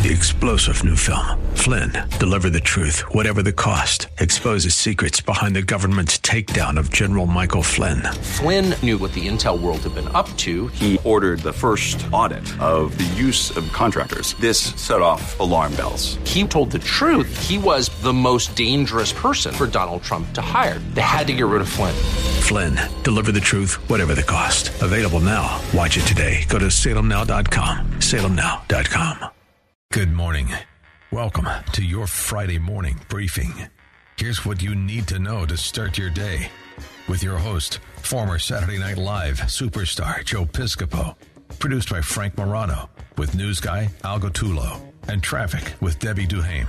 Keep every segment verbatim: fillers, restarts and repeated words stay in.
The explosive new film, Flynn, deliver the truth, whatever the cost. Exposes secrets behind the government's takedown of General Michael Flynn. Flynn knew what the intel world had been up to. He ordered the first audit of the use of contractors. This set off alarm bells. He told the truth. He was the most dangerous person for Donald Trump to hire. They had to get rid of Flynn. Flynn, deliver the truth, whatever the cost. Available now. Watch it today. Go to salem now dot com. salem now dot com. Good morning. Welcome to your Friday morning briefing. Here's what you need to know to start your day with your host, former Saturday Night Live superstar Joe Piscopo. Produced by Frank Morano with news guy Al Gottulo and traffic with Debbie Duhame.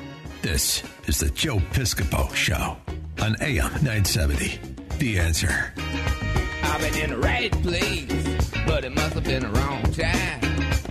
This is the Joe Piscopo Show on A M nine seventy. The Answer. I've been in the right place, but it must have been the wrong time.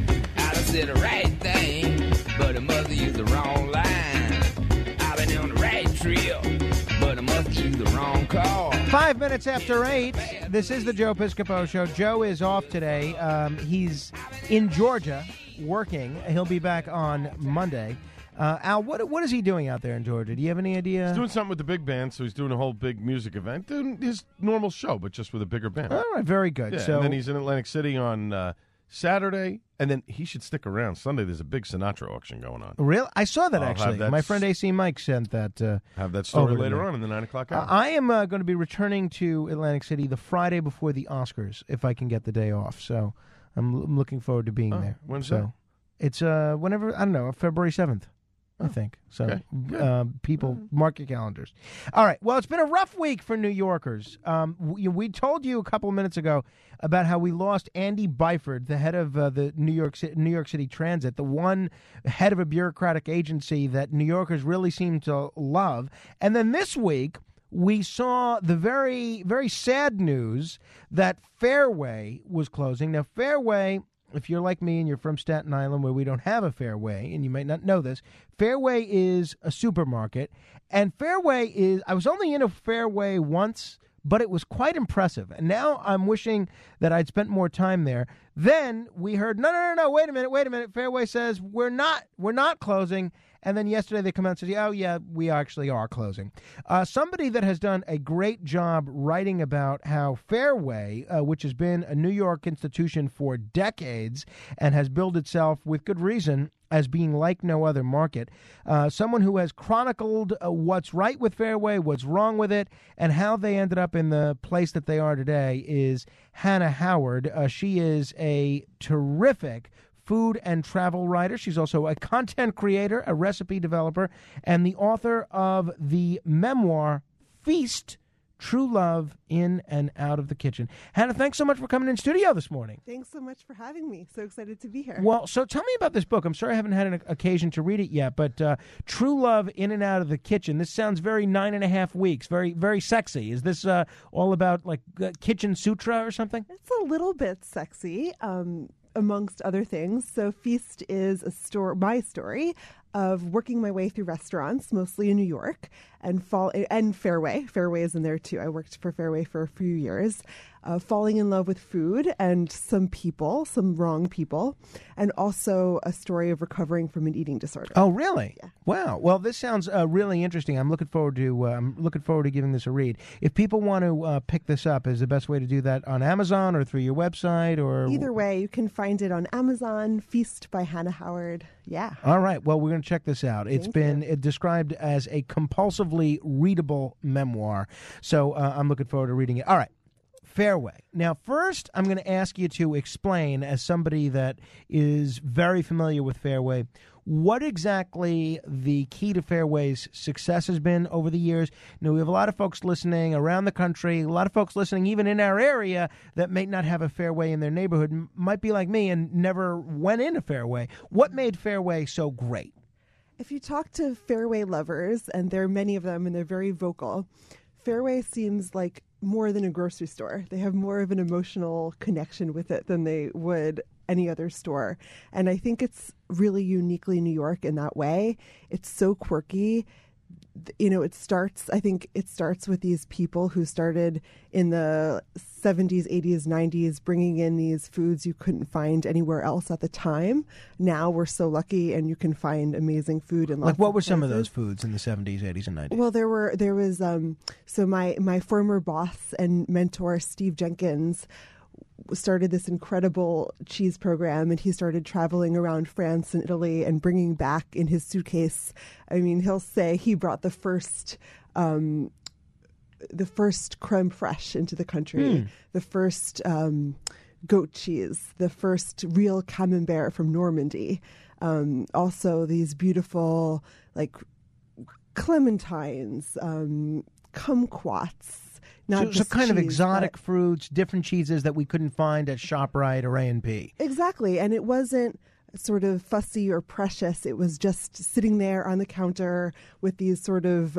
I done said the right thing, but it must have used the wrong line. I've been on the right trail, but it must have used the wrong call. Five minutes after eight, this is the Joe Piscopo Show. Joe is off today. Um, he's in Georgia working. He'll be back on Monday. Uh, Al, what what is he doing out there in Georgia? Do you have any idea? He's doing something with the big band, so he's doing a whole big music event. Doing his normal show, but just with a bigger band. All right, very good. Yeah, so, and then he's in Atlantic City on uh, Saturday, and then he should stick around. Sunday, there's a big Sinatra auction going on. Real? I saw that, I'll actually. that My friend A C Mike sent that. Uh, have that story over later on in the nine o'clock hour. Uh, I am uh, going to be returning to Atlantic City the Friday before the Oscars, if I can get the day off. So I'm, l- I'm looking forward to being oh, there. When's so that? It's uh, whenever, I don't know, February seventh. I think. So, Okay. uh, people, mark your calendars. All right. Well, it's been a rough week for New Yorkers. Um, we, we told you a couple of minutes ago about how we lost Andy Byford, the head of uh, the New York City, New York City Transit, the one head of a bureaucratic agency that New Yorkers really seem to love. And then this week, we saw the very, very sad news that Fairway was closing. Now, Fairway, if you're like me and you're from Staten Island where we don't have a Fairway, and you might not know this, Fairway is a supermarket. And Fairway is, I was only in a Fairway once, but it was quite impressive. And now I'm wishing that I'd spent more time there. Then we heard, no, no, no, no, wait a minute, wait a minute. Fairway says, we're not, we're not closing. And then yesterday they come out and say, oh, yeah, we actually are closing. Uh, somebody that has done a great job writing about how Fairway, uh, which has been a New York institution for decades and has billed itself with good reason as being like no other market, uh, someone who has chronicled uh, what's right with Fairway, what's wrong with it, and how they ended up in the place that they are today is Hannah Howard. Uh, she is a terrific food and travel writer. She's also a content creator, a recipe developer, and the author of the memoir, Feast, True Love in and Out of the Kitchen. Hannah, thanks so much for coming in studio this morning. Thanks so much for having me. So excited to be here. Well, so tell me about this book. I'm sorry I haven't had an occasion to read it yet, but uh, True Love in and Out of the Kitchen. This sounds very nine and a half weeks, very, very sexy. Is this uh, all about like uh, kitchen sutra or something? It's a little bit sexy. Um, amongst other things. So Feast is a story, my story of working my way through restaurants, mostly in New York, and fall and Fairway. Fairway is in there too. I worked for Fairway for a few years, uh, falling in love with food and some people, some wrong people, and also a story of recovering from an eating disorder. Oh, really? Yeah. Wow. Well, this sounds uh, really interesting. I'm looking forward to uh, I'm looking forward to giving this a read. If people want to uh, pick this up, is the best way to do that on Amazon or through your website or either way? You can find it on Amazon. Feast by Hannah Howard. Yeah. All right. Well, we're going to check this out. It's Thank been you. described as a compulsively readable memoir. So uh, I'm looking forward to reading it. All right. Fairway. Now, first, I'm going to ask you to explain, as somebody that is very familiar with Fairway, what exactly the key to Fairway's success has been over the years. You know, we have a lot of folks listening around the country, a lot of folks listening even in our area that may not have a Fairway in their neighborhood, m- might be like me and never went in a Fairway. What made Fairway so great? If you talk to Fairway lovers, and there are many of them and they're very vocal, Fairway seems like more than a grocery store. They have more of an emotional connection with it than they would any other store. And I think it's really uniquely New York in that way. It's so quirky. you know, it starts, I think it starts with these people who started in the seventies, eighties, nineties, bringing in these foods you couldn't find anywhere else at the time. Now we're so lucky and you can find amazing food in lots Like what of were some of places. those foods in the seventies, eighties, and nineties? Well, there were, there was, um, so my, my former boss and mentor, Steve Jenkins, started this incredible cheese program, and he started traveling around France and Italy and bringing back in his suitcase. I mean, he'll say he brought the first, um, the first creme fraiche into the country, Mm. the first um, goat cheese, the first real camembert from Normandy. Um, also, these beautiful like clementines, um, kumquats. Not So, so just kind of cheese, exotic but- fruits, different cheeses that we couldn't find at ShopRite or A and P. Exactly. And it wasn't sort of fussy or precious. It was just sitting there on the counter with these sort of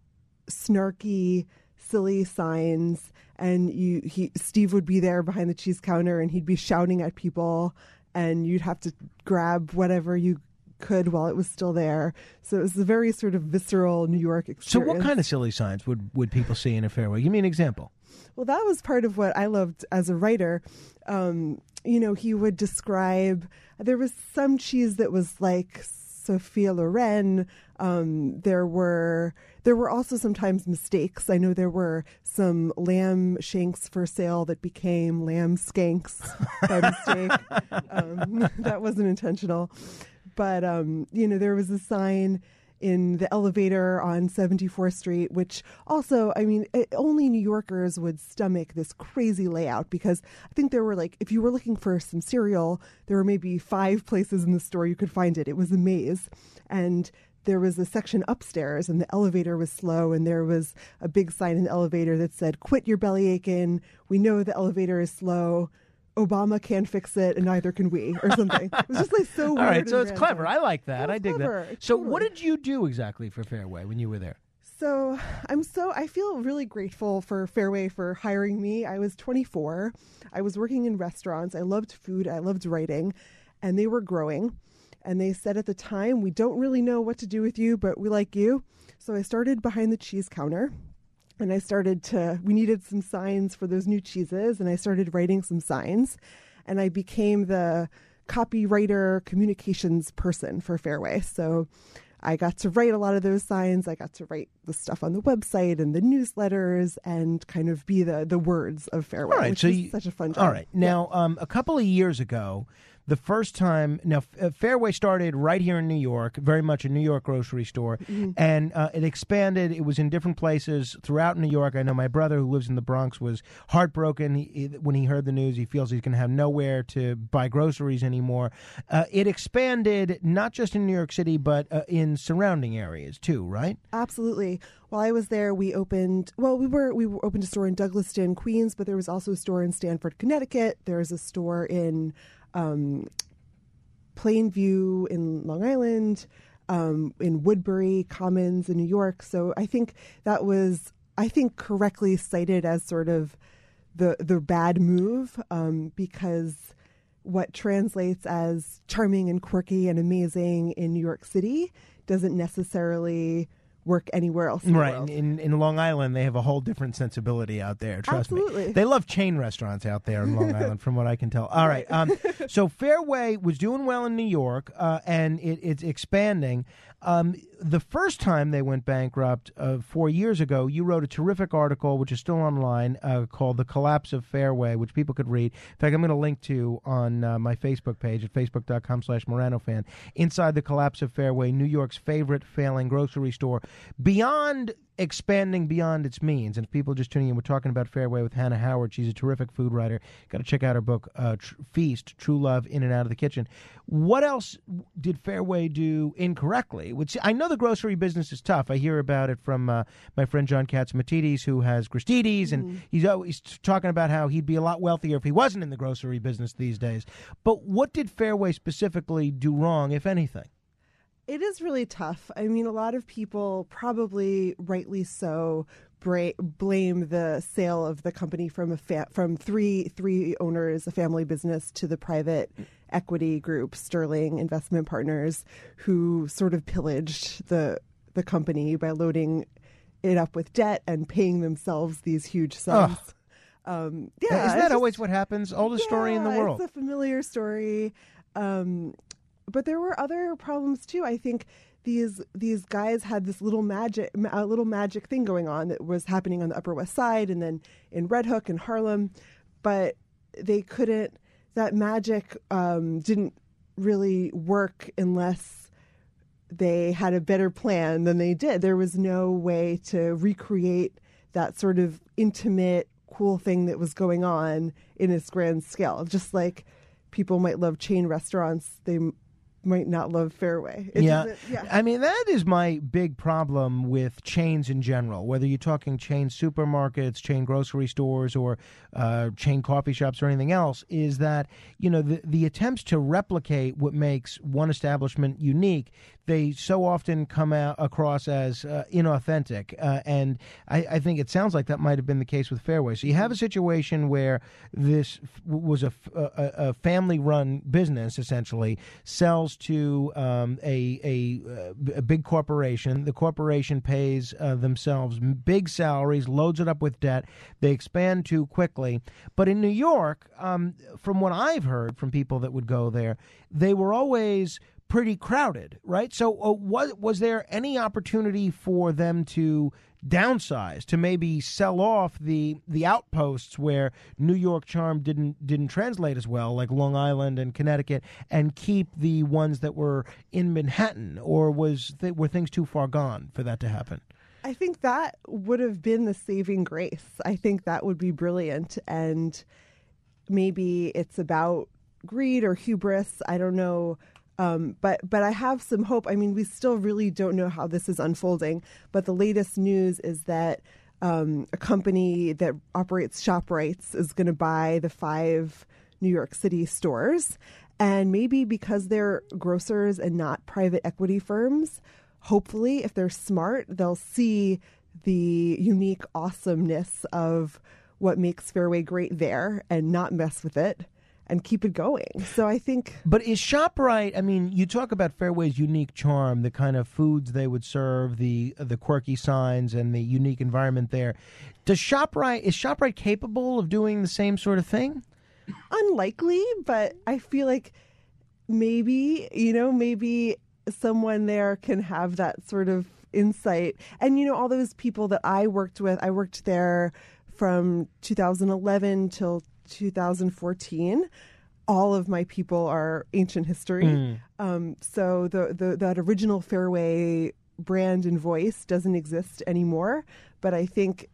snarky, silly signs. And you, he, Steve would be there behind the cheese counter and he'd be shouting at people, and you'd have to grab whatever you could while it was still there. So it was a very sort of visceral New York So experience. what kind of silly signs would, would people see in a Fairway? Give me an example. Well, that was part of what I loved as a writer. Um, you know, he would describe, there was some cheese that was like Sophia Loren. Um, there were there were also sometimes mistakes. I know there were some lamb shanks for sale that became lamb skanks by mistake. um, that wasn't intentional. But, um, you know, there was a sign in the elevator on seventy-fourth Street, which also, I mean, it, only New Yorkers would stomach this crazy layout, because I think there were like, if you were looking for some cereal, there were maybe five places in the store you could find it. It was a maze. And there was a section upstairs and the elevator was slow, and there was a big sign in the elevator that said, "Quit your belly aching. We know the elevator is slow. Obama can't fix it, and neither can we," or something. It was just like so weird. All right, so and it's random. clever. I like that. It was I dig clever. that. So Totally. what did you do exactly for Fairway when you were there? So I'm so I feel really grateful for Fairway for hiring me. I was twenty-four. I was working in restaurants. I loved food. I loved writing, and they were growing. And they said at the time, "We don't really know what to do with you, but we like you." So I started behind the cheese counter. And I started to, we needed some signs for those new cheeses, and I started writing some signs. And I became the copywriter communications person for Fairway. So I got to write a lot of those signs. I got to write the stuff on the website and the newsletters and kind of be the, the words of Fairway, All right, which so was you- such a fun job. All right. Now, um, a couple of years ago, the first time, now uh, Fairway started right here in New York, very much a New York grocery store, Mm-hmm. and uh, it expanded. It was in different places throughout New York. I know my brother, who lives in the Bronx, was heartbroken he, he- when he heard the news. He feels he's going to have nowhere to buy groceries anymore. Uh, it expanded not just in New York City, but uh, in surrounding areas too, right? Absolutely. While I was there, we opened, well, we were, we were opened a store in Douglaston, Queens, but there was also a store in Stamford, Connecticut. There was a store in um, Plainview in Long Island, um, in Woodbury Commons in New York. So I think that was, I think, correctly cited as sort of the the bad move, um, because what translates as charming and quirky and amazing in New York City doesn't necessarily work anywhere else in the Right. world. In, in Long Island, they have a whole different sensibility out there. Trust me. Absolutely. They love chain restaurants out there in Long Island, from what I can tell. All right. Um, so Fairway was doing well in New York, uh, and it, it's expanding. Um, the first time they went bankrupt uh, four years ago, you wrote a terrific article, which is still online, uh, called "The Collapse of Fairway," which people could read. In fact, I'm going to link to on uh, my Facebook page at facebook.com slash Morano fan. Inside the Collapse of Fairway, New York's favorite failing grocery store. Beyond expanding beyond its means, and if people are just tuning in, we're talking about Fairway with Hannah Howard. She's a terrific food writer. Got to check out her book, uh, Tr- Feast, True Love in and Out of the Kitchen. What else did Fairway do incorrectly? Which I know the grocery business is tough. I hear about it from uh, my friend John Katsimatidis, who has Gristides, and mm-hmm. he's always talking about how he'd be a lot wealthier if he wasn't in the grocery business these days. But what did Fairway specifically do wrong, if anything? It is really tough. I mean, a lot of people, probably rightly so, bra- blame the sale of the company from a fa- from three three owners, a family business, to the private equity group, Sterling Investment Partners, who sort of pillaged the the company by loading it up with debt and paying themselves these huge sums. Oh. Um, yeah, Isn't that just, always what happens? Oldest yeah, story in the world. It's a familiar story. Um, but there were other problems too. I think these these guys had this little magic, a little magic thing going on that was happening on the Upper West Side and then in Red Hook and Harlem, but they couldn't. That magic um, didn't really work unless they had a better plan than they did. There was no way to recreate that sort of intimate, cool thing that was going on in its grand scale. Just like people might love chain restaurants, they m- might not love Fairway. It Yeah. doesn't- yeah. I mean, that is my big problem with chains in general, whether you're talking chain supermarkets, chain grocery stores, or uh, chain coffee shops or anything else, is that, you know, the, the attempts to replicate what makes one establishment unique, they so often come out across as uh, inauthentic. Uh, and I, I think it sounds like that might have been the case with Fairway. So you have a situation where this f- was a, f- a, a family-run business, essentially, sells to um, a, a, a big corporation. The corporation pays uh, themselves big salaries, loads it up with debt. They expand too quickly. But in New York, um, from what I've heard from people that would go there, they were always pretty crowded, right? So uh, was, was there any opportunity for them to downsize, to maybe sell off the the outposts where New York charm didn't didn't translate as well, like Long Island and Connecticut, and keep the ones that were in Manhattan? Or was th- were things too far gone for that to happen? I think that would have been the saving grace. I think that would be brilliant. And maybe it's about greed or hubris. I don't know. Um, but but I have some hope. I mean, we still really don't know how this is unfolding. But the latest news is that um, a company that operates ShopRites is going to buy the five New York City stores. And maybe because they're grocers and not private equity firms, hopefully, if they're smart, they'll see the unique awesomeness of what makes Fairway great there and not mess with it and keep it going. So I think... But is ShopRite, I mean, you talk about Fairway's unique charm, the kind of foods they would serve, the the quirky signs and the unique environment there. Does ShopRite, is ShopRite capable of doing the same sort of thing? Unlikely, but I feel like maybe, you know, maybe someone there can have that sort of insight. And, you know, all those people that I worked with, I worked there from two thousand eleven till two thousand fourteen. All of my people are ancient history. Mm. Um, so the, the that original Fairway brand and voice doesn't exist anymore. But I think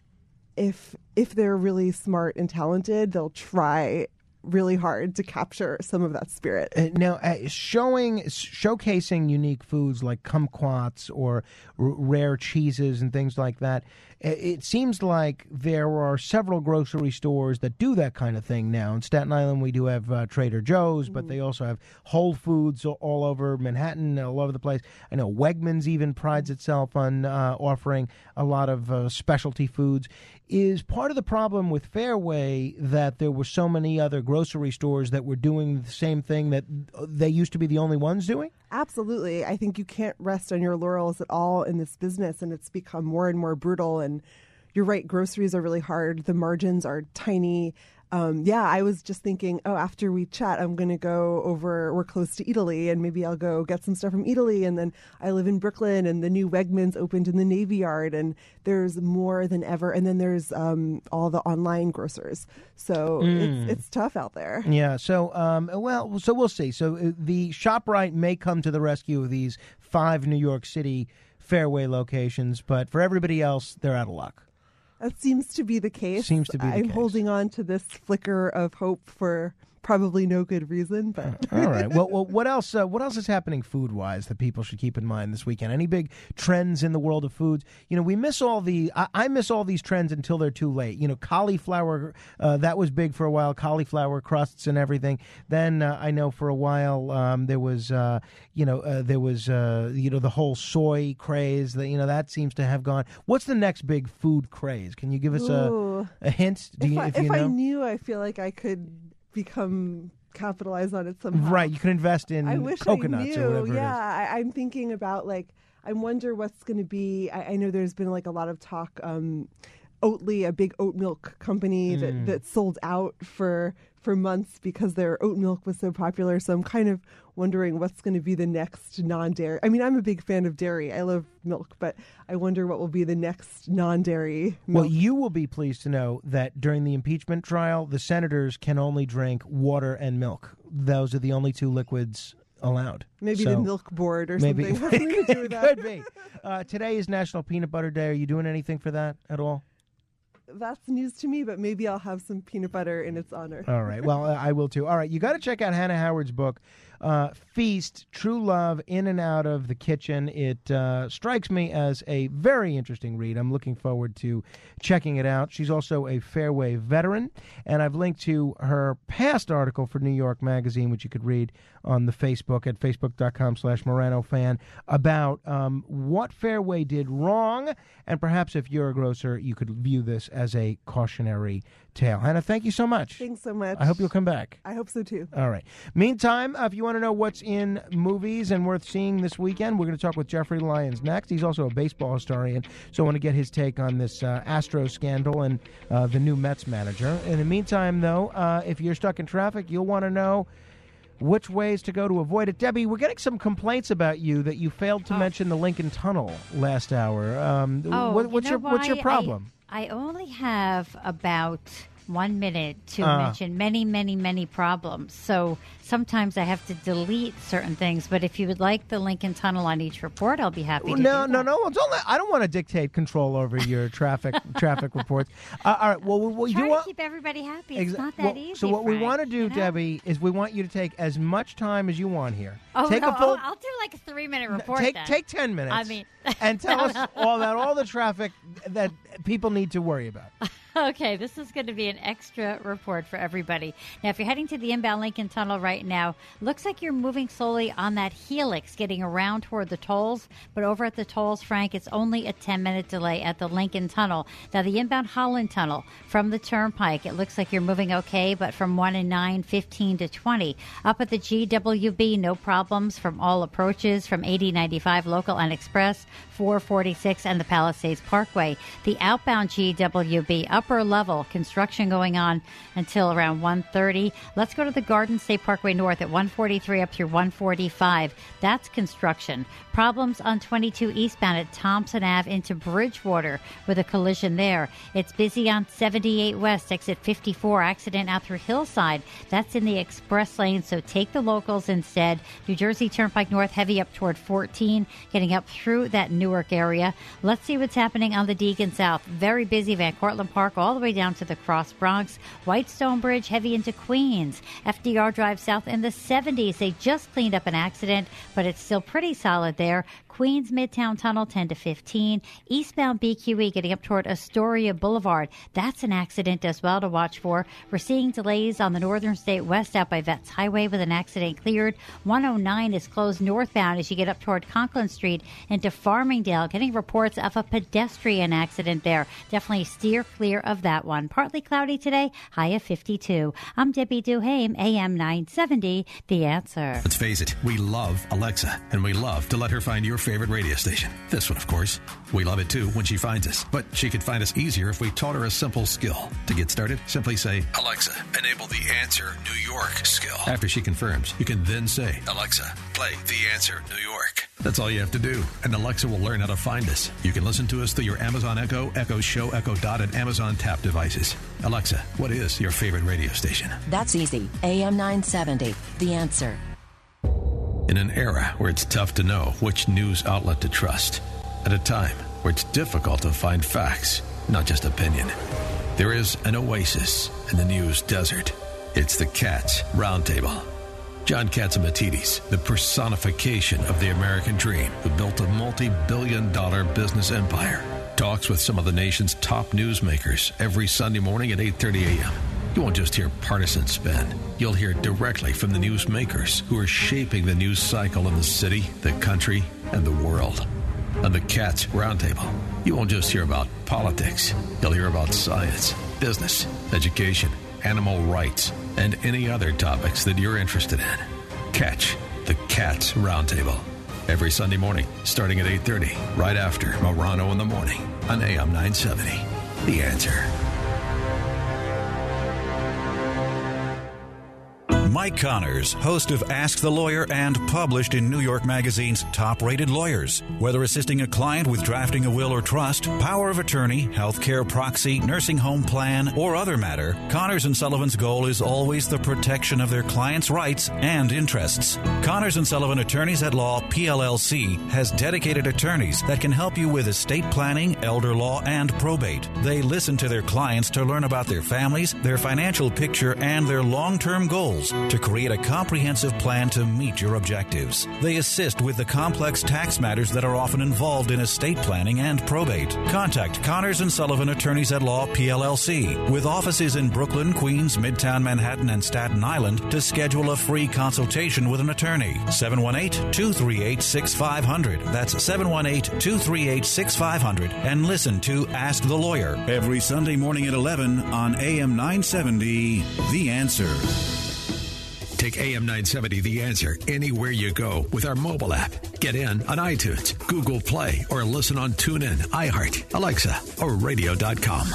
if if they're really smart and talented, they'll try really hard to capture some of that spirit. Uh, now, uh, showing, showcasing unique foods like kumquats or r- rare cheeses and things like that, it seems like there are several grocery stores that do that kind of thing now. In Staten Island, we do have uh, Trader Joe's, but mm. they also have Whole Foods all over Manhattan, all over the place. I know Wegmans even prides itself on uh, offering a lot of uh, specialty foods. Is part of the problem with Fairway that there were so many other grocery stores that were doing the same thing that they used to be the only ones doing? Absolutely. I think you can't rest on your laurels at all in this business, and it's become more and more brutal. And you're right, groceries are really hard. The margins are tiny. Um, yeah, I was just thinking, oh, after we chat, I'm going to go over, we're close to Italy, and maybe I'll go get some stuff from Italy. And then I live in Brooklyn, and the new Wegmans opened in the Navy Yard, and there's more than ever. And then there's um, all the online grocers. So mm. it's, it's tough out there. Yeah, so, um, well, so we'll see. So uh, the ShopRite may come to the rescue of these five New York City Fairway locations, but for everybody else, they're out of luck. That seems to be the case. Seems to be the I'm case. holding on to this flicker of hope for probably no good reason. But all right. Well, well, what else? Uh, what else is happening food-wise that people should keep in mind this weekend? Any big trends in the world of foods? You know, we miss all the. I, I miss all these trends until they're too late. You know, cauliflower. Uh, that was big for a while. Cauliflower crusts and everything. Then uh, I know for a while um, there was. Uh, you know, uh, there was. Uh, you know, the whole soy craze. That you know that seems to have gone. What's the next big food craze? Can you give us a, a hint? Do if you, I, if if you know? I knew, I feel like I could become capitalize on it somehow. Right, you can invest in I wish coconuts I knew. or whatever yeah, it is. I, I'm thinking about like I wonder what's going to be. I, I know there's been like a lot of talk. Um, Oatly, a big oat milk company that, Mm. that sold out for for months because their oat milk was so popular. So I'm kind of wondering what's going to be the next non-dairy. I mean, I'm a big fan of dairy. I love milk, but I wonder what will be the next non-dairy milk. Well, you will be pleased to know that during the impeachment trial, the senators can only drink water and milk. Those are the only two liquids allowed. Maybe So the milk board or maybe something has something to do with that. Could be. Uh, today is National Peanut Butter Day. Are you doing anything for that at all? That's news to me, but maybe I'll have some peanut butter in its honor. All right. Well, I will too. All right. You got to check out Hannah Howard's book, uh, Feast, True Love in and Out of the Kitchen. It uh, strikes me as a very interesting read. I'm looking forward to checking it out. She's also a Fairway veteran, and I've linked to her past article for New York Magazine, which you could read on the Facebook at facebook.com slash Morano fan, about um, what Fairway did wrong, and perhaps if you're a grocer, you could view this as a cautionary tale. Hannah, thank you so much. Thanks so much. I hope you'll come back. I hope so too. All right. Meantime, uh, if you want to know what's in movies and worth seeing this weekend, we're going to talk with Jeffrey Lyons next. He's also a baseball historian, so I want to get his take on this uh, Astro scandal and uh, the new Mets manager. In the meantime, though, uh, if you're stuck in traffic, you'll want to know which ways to go to avoid it. Debbie, we're getting some complaints about you that you failed to Oh. mention the Lincoln Tunnel last hour. Um, Oh, what, you what's know your what's your why? problem? I, I only have about one minute to Ah. mention many, many, many problems. So sometimes I have to delete certain things. But if you would like the Lincoln Tunnel on each report, I'll be happy to No, do no, that. no. Don't let, I don't want to dictate control over your traffic traffic reports. Uh, all right. Well, we, we Try do to want. keep everybody happy. It's Exa- not that well, easy. So what we Frank, want to do, you know? Debbie, is we want you to take as much time as you want here. Oh, take no, a full. oh, I'll do like a three-minute report take then. take ten minutes. I mean, and tell us all about all the traffic that people need to worry about. Okay, this is going to be an extra report for everybody. Now, if you're heading to the inbound Lincoln Tunnel right now, looks like you're moving slowly on that helix, getting around toward the tolls. But over at the tolls, Frank, it's only a ten-minute delay at the Lincoln Tunnel. Now, the inbound Holland Tunnel from the Turnpike, it looks like you're moving okay, but from one and nine, fifteen to twenty. Up at the G W B, no problems from all approaches from eighty ninety-five local and express, four forty-six, and the Palisades Parkway. The outbound G W B, upper level construction going on until around one thirty. Let's go to the Garden State Parkway North at one forty-three up through one forty-five. That's construction. Problems on twenty-two eastbound at Thompson Avenue into Bridgewater with a collision there. It's busy on seventy-eight West, exit fifty-four, accident out through Hillside. That's in the express lane, so take the locals instead. New Jersey Turnpike North, heavy up toward fourteen, getting up through that Newark area. Let's see what's happening on the Deacon South. Very busy, Van Cortlandt Park all the way down to the Cross Bronx. Whitestone Bridge, heavy into Queens. F D R Drive South in the seventies. They just cleaned up an accident, but it's still pretty solid there. Queens Midtown Tunnel, ten to fifteen. Eastbound B Q E getting up toward Astoria Boulevard. That's an accident as well to watch for. We're seeing delays on the Northern State West out by Vets Highway with an accident cleared. one oh nine is closed northbound as you get up toward Conklin Street into Farmingdale. Getting reports of a pedestrian accident there. Definitely steer clear of that one. Partly cloudy today, high of fifty-two. I'm Debbie Duhame, A M nine seventy, The Answer. Let's face it, we love Alexa, and we love to let her find your favorite radio station. This one, of course. We love it, too, when she finds us. But she could find us easier if we taught her a simple skill. To get started, simply say, Alexa, enable the Answer New York skill. After she confirms, you can then say, Alexa, play The Answer New York. That's all you have to do, and Alexa will learn how to find us. You can listen to us through your Amazon Echo, Echo Show, Echo Dot, and Amazon Tap devices. Alexa, what is your favorite radio station? That's easy. A M nine seventy, The Answer. In an era where it's tough to know which news outlet to trust, at a time where it's difficult to find facts, not just opinion, there is an oasis in the news desert. It's the Katz Roundtable. John Catsimatidis, the personification of the American dream, who built a multi-billion dollar business empire, talks with some of the nation's top newsmakers every Sunday morning at eight thirty a.m. You won't just hear partisan spin. You'll hear directly from the newsmakers who are shaping the news cycle in the city, the country, and the world. On the Katz Roundtable, you won't just hear about politics. You'll hear about science, business, education, animal rights, and any other topics that you're interested in. Catch the Katz Roundtable Every Sunday morning, starting at eight thirty, right after Morano in the Morning on A M nine seventy. The Answer. Mike Connors, host of Ask the Lawyer and published in New York Magazine's Top-Rated Lawyers. Whether assisting a client with drafting a will or trust, power of attorney, healthcare proxy, nursing home plan, or other matter, Connors and Sullivan's goal is always the protection of their clients' rights and interests. Connors and Sullivan Attorneys at Law, P L L C, has dedicated attorneys that can help you with estate planning, elder law, and probate. They listen to their clients to learn about their families, their financial picture, and their long-term goals to create a comprehensive plan to meet your objectives. They assist with the complex tax matters that are often involved in estate planning and probate. Contact Connors and Sullivan Attorneys at Law, P L L C, with offices in Brooklyn, Queens, Midtown Manhattan, and Staten Island to schedule a free consultation with an attorney. seven one eight, two three eight, six five zero zero. That's seven one eight, two three eight, six five zero zero. And listen to Ask the Lawyer every Sunday morning at eleven on A M nine seventy, The Answer. Take A M nine seventy The Answer anywhere you go with our mobile app. Get in on iTunes, Google Play, or listen on TuneIn, iHeart, Alexa, or radio dot com.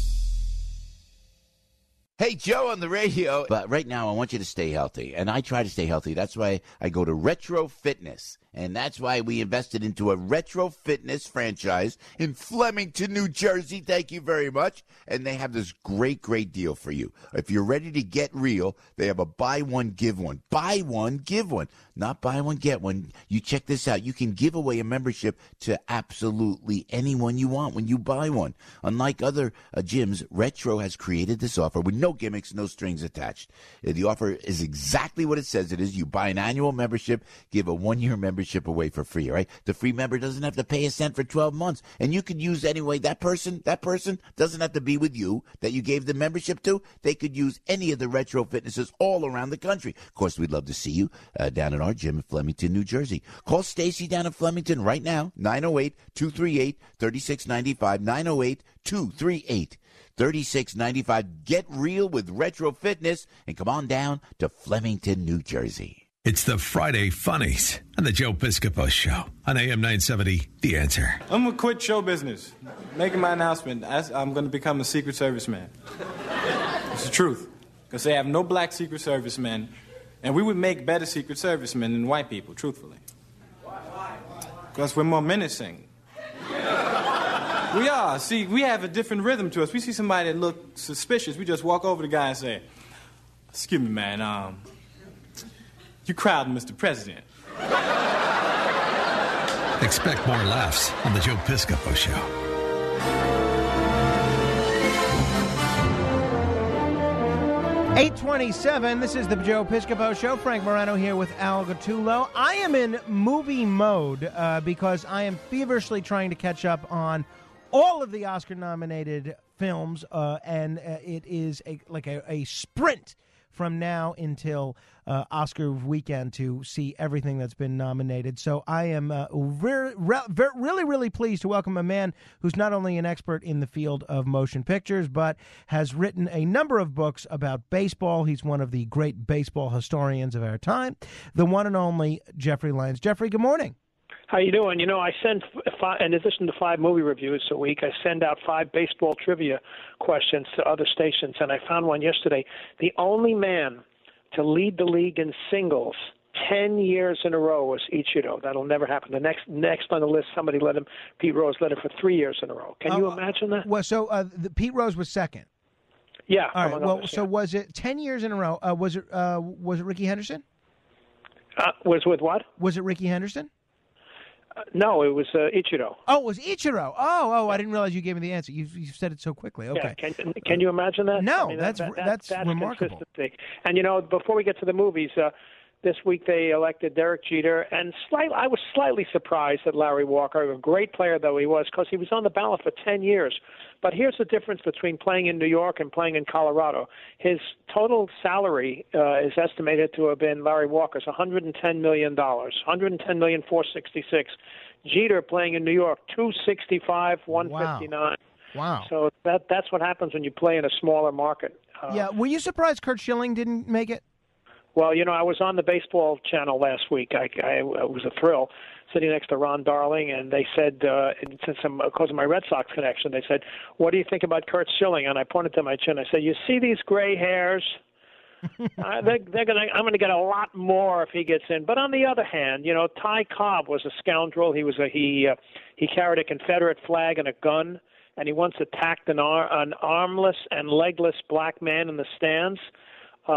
Hey, Joe on the radio. But right now, I want you to stay healthy. And I try to stay healthy. That's why I go to Retro Fitness. And that's why we invested into a Retro Fitness franchise in Flemington, New Jersey. Thank you very much. And they have this great, great deal for you. If you're ready to get real, they have a buy one, give one. Buy one, give one. Not buy one, get one. You check this out. You can give away a membership to absolutely anyone you want when you buy one. Unlike other uh, gyms, Retro has created this offer with no gimmicks, no strings attached. Uh, the offer is exactly what it says it is. You buy an annual membership, give a one-year membership away for free, right? The free member doesn't have to pay a cent for twelve months, and you could use anyway. That person, that person doesn't have to be with you that you gave the membership to. They could use any of the Retro Fitnesses all around the country. Of course, we'd love to see you uh, down at our gym in Flemington, New Jersey. Call Stacy down in Flemington right now, nine oh eight, two three eight, three six nine five, nine oh eight, two three eight, three six nine five. Get real with Retro Fitness and come on down to Flemington, New Jersey. It's the Friday Funnies on the Joe Piscopo Show on A M nine seventy, The Answer. I'm going to quit show business. Making my announcement, I'm going to become a Secret Service man. It's the truth. Because they have no black Secret Service men, and we would make better Secret Service men than white people, truthfully. Because we're more menacing. We are. See, we have a different rhythm to us. We see somebody that looks suspicious, we just walk over to the guy and say, excuse me, man, um... you crowding Mister President. Expect more laughs on the Joe Piscopo Show. eight twenty-seven, this is the Joe Piscopo Show. Frank Morano here with Al Gattullo. I am in movie mode uh, because I am feverishly trying to catch up on all of the Oscar-nominated films, uh, and uh, it is a, like a, a sprint from now until uh, Oscar weekend to see everything that's been nominated. So I am uh, re- re- re- really, really pleased to welcome a man who's not only an expert in the field of motion pictures, but has written a number of books about baseball. He's one of the great baseball historians of our time, the one and only Jeffrey Lyons. Jeffrey, good morning. How you doing? You know, I send, five, in addition to five movie reviews a week, I send out five baseball trivia questions to other stations, and I found one yesterday. The only man to lead the league in singles ten years in a row was Ichiro. That'll never happen. The next next on the list, somebody led him, Pete Rose led him for three years in a row. Can uh, you imagine that? Well, so uh, the, Pete Rose was second. Yeah. All right. Well, others, so yeah. was it ten years in a row? Uh, was it uh, was it Ricky Henderson? Uh, was with what? Was it Ricky Henderson? Uh, no, it was uh, Ichiro. Oh, it was Ichiro. Oh, oh, I didn't realize you gave me the answer. You you said it so quickly. Okay. Yeah, can, can you imagine that? No, I mean, that's that, that, that's, that's remarkable. Consistency. And you know, before we get to the movies, uh, this week they elected Derek Jeter, and slight, I was slightly surprised that Larry Walker, a great player though he was, because he was on the ballot for ten years. But here's the difference between playing in New York and playing in Colorado. His total salary uh, is estimated to have been Larry Walker's one hundred ten million dollars, one hundred ten million dollars, four hundred sixty-six. Jeter playing in New York, two hundred sixty-five, one hundred fifty-nine. Wow. Wow. So that that's what happens when you play in a smaller market. Uh, yeah. Were you surprised Curt Schilling didn't make it? Well, you know, I was on the baseball channel last week. I, I, it was a thrill. sitting next to Ron Darling, and they said, uh, since I'm, because of my Red Sox connection, they said, "What do you think about Curt Schilling?" And I pointed to my chin. I said, "You see these gray hairs? uh, they, they're gonna. I'm gonna get a lot more if he gets in." But on the other hand, you know, Ty Cobb was a scoundrel. He was a he. Uh, he carried a Confederate flag and a gun, and he once attacked an, ar- an armless and legless black man in the stands. Uh,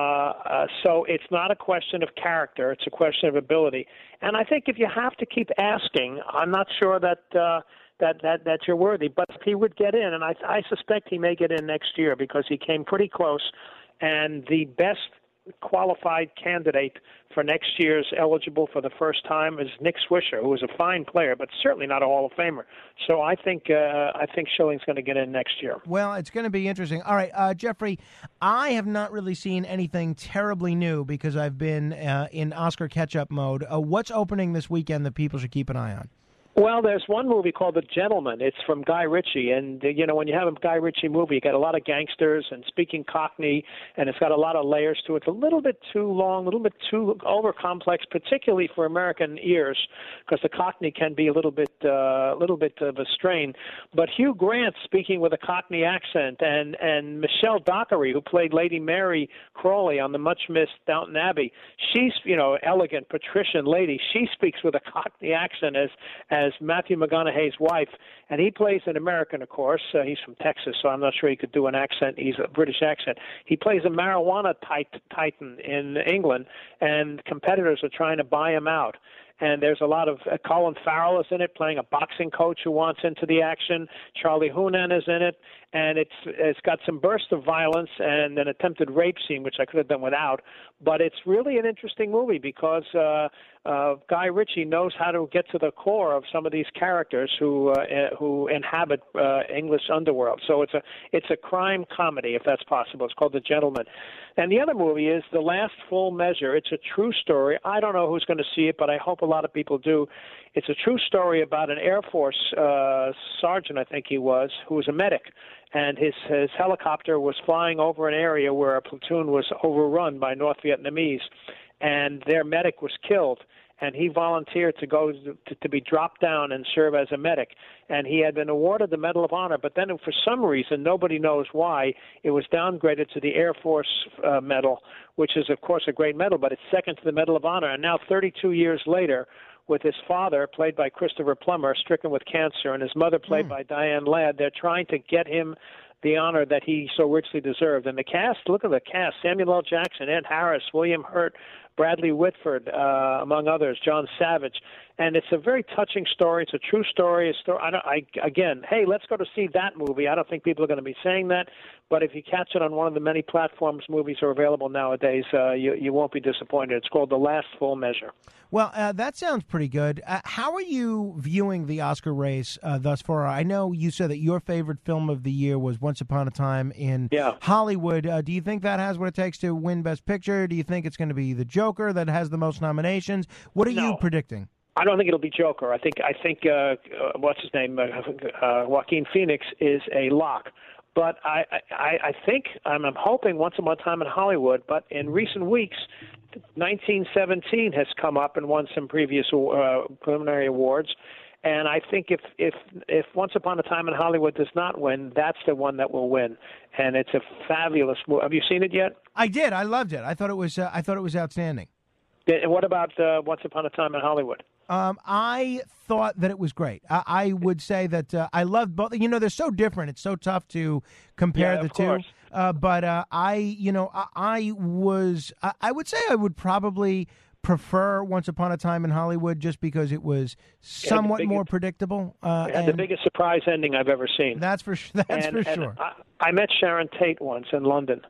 uh, so it's not a question of character; it's a question of ability. And I think if you have to keep asking, I'm not sure that uh, that that that you're worthy. But if he would get in, and I, I suspect he may get in next year because he came pretty close. And the best qualified candidate for next year's eligible for the first time is Nick Swisher, who is a fine player, but certainly not a Hall of Famer. So I think uh, I think Schilling's going to get in next year. Well, it's going to be interesting. All right, uh, Jeffrey, I have not really seen anything terribly new because I've been uh, in Oscar catch-up mode. Uh, what's opening this weekend that people should keep an eye on? Well, there's one movie called The Gentleman. It's from Guy Ritchie, and, uh, you know, when you have a Guy Ritchie movie, you got a lot of gangsters and speaking Cockney, and it's got a lot of layers to it. It's a little bit too long, a little bit too over-complex, particularly for American ears, because the Cockney can be a little bit uh, a little bit of a strain. But Hugh Grant speaking with a Cockney accent, and, and Michelle Dockery, who played Lady Mary Crawley on the much-missed Downton Abbey, she's, you know, elegant, patrician lady. She speaks with a Cockney accent as as Matthew McConaughey's wife, and he plays an American, of course. Uh, he's from Texas, so I'm not sure he could do an accent. He's a British accent. He plays a marijuana tit- titan in England, and competitors are trying to buy him out. And there's a lot of uh, Colin Farrell is in it, playing a boxing coach who wants into the action. Charlie Hunnam is in it, and it's it's got some bursts of violence and an attempted rape scene, which I could have done without. But it's really an interesting movie because uh, uh, Guy Ritchie knows how to get to the core of some of these characters who uh, who inhabit uh, English underworld. So it's a it's a crime comedy, if that's possible. It's called The Gentleman. And the other movie is The Last Full Measure. It's a true story. I don't know who's going to see it, but I hope a lot of people do. It's a true story about an Air Force uh, sergeant, I think he was, who was a medic. And his, his helicopter was flying over an area where a platoon was overrun by North Vietnamese, and their medic was killed. And he volunteered to go to, to be dropped down and serve as a medic. And he had been awarded the Medal of Honor, but then for some reason, nobody knows why, it was downgraded to the Air Force uh, Medal, which is, of course, a great medal, but it's second to the Medal of Honor. And now, thirty-two years later, with his father, played by Christopher Plummer, stricken with cancer, and his mother, played mm. by Diane Ladd, they're trying to get him the honor that he so richly deserved. And the cast, look at the cast, Samuel L. Jackson, Ed Harris, William Hurt, Bradley Whitford, uh, among others, John Savage. And it's a very touching story. It's a true story. A story I don't, I, again, hey, let's go to see that movie. I don't think people are going to be saying that. But if you catch it on one of the many platforms movies are available nowadays, uh, you, you won't be disappointed. It's called The Last Full Measure. Well, uh, that sounds pretty good. Uh, how are you viewing the Oscar race uh, thus far? I know you said that your favorite film of the year was Once Upon a Time in yeah. Hollywood. Uh, do you think that has what it takes to win Best Picture? Do you think it's going to be The Joker that has the most nominations? What are no. you predicting? I don't think it'll be Joker. I think I think uh, uh, what's his name, uh, uh, Joaquin Phoenix is a lock. But I, I, I think I'm, I'm hoping Once Upon a Time in Hollywood. But in recent weeks, nineteen seventeen has come up and won some previous uh, preliminary awards. And I think if, if if Once Upon a Time in Hollywood does not win, that's the one that will win. And it's a fabulous movie. Have you seen it yet? I did. I loved it. I thought it was. Uh, I thought it was outstanding. And what about uh, Once Upon a Time in Hollywood? Um, I thought that it was great. I, I would say that uh, I loved both. You know, they're so different. It's so tough to compare yeah, the of two. Course. Uh, but uh, I, you know, I, I was. I, I would say I would probably prefer Once Upon a Time in Hollywood just because it was somewhat biggest, more predictable. Uh, it had the biggest surprise ending I've ever seen. That's for that's and, for and sure. I, I met Sharon Tate once in London,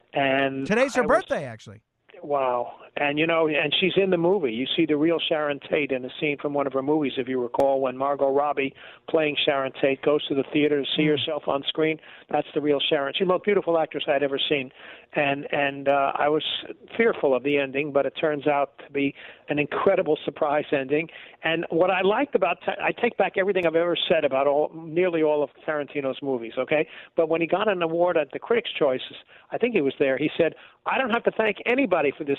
and today's her I birthday, was, actually. Wow. And, you know, and she's in the movie. You see the real Sharon Tate in a scene from one of her movies, if you recall, when Margot Robbie, playing Sharon Tate, goes to the theater to see mm. herself on screen. That's the real Sharon. She's the most beautiful actress I'd ever seen. And and uh, I was fearful of the ending, but it turns out to be an incredible surprise ending. And what I liked about – I take back everything I've ever said about all nearly all of Tarantino's movies, okay? But when he got an award at the Critics' Choices, I think he was there, he said, I don't have to thank anybody for this screenplay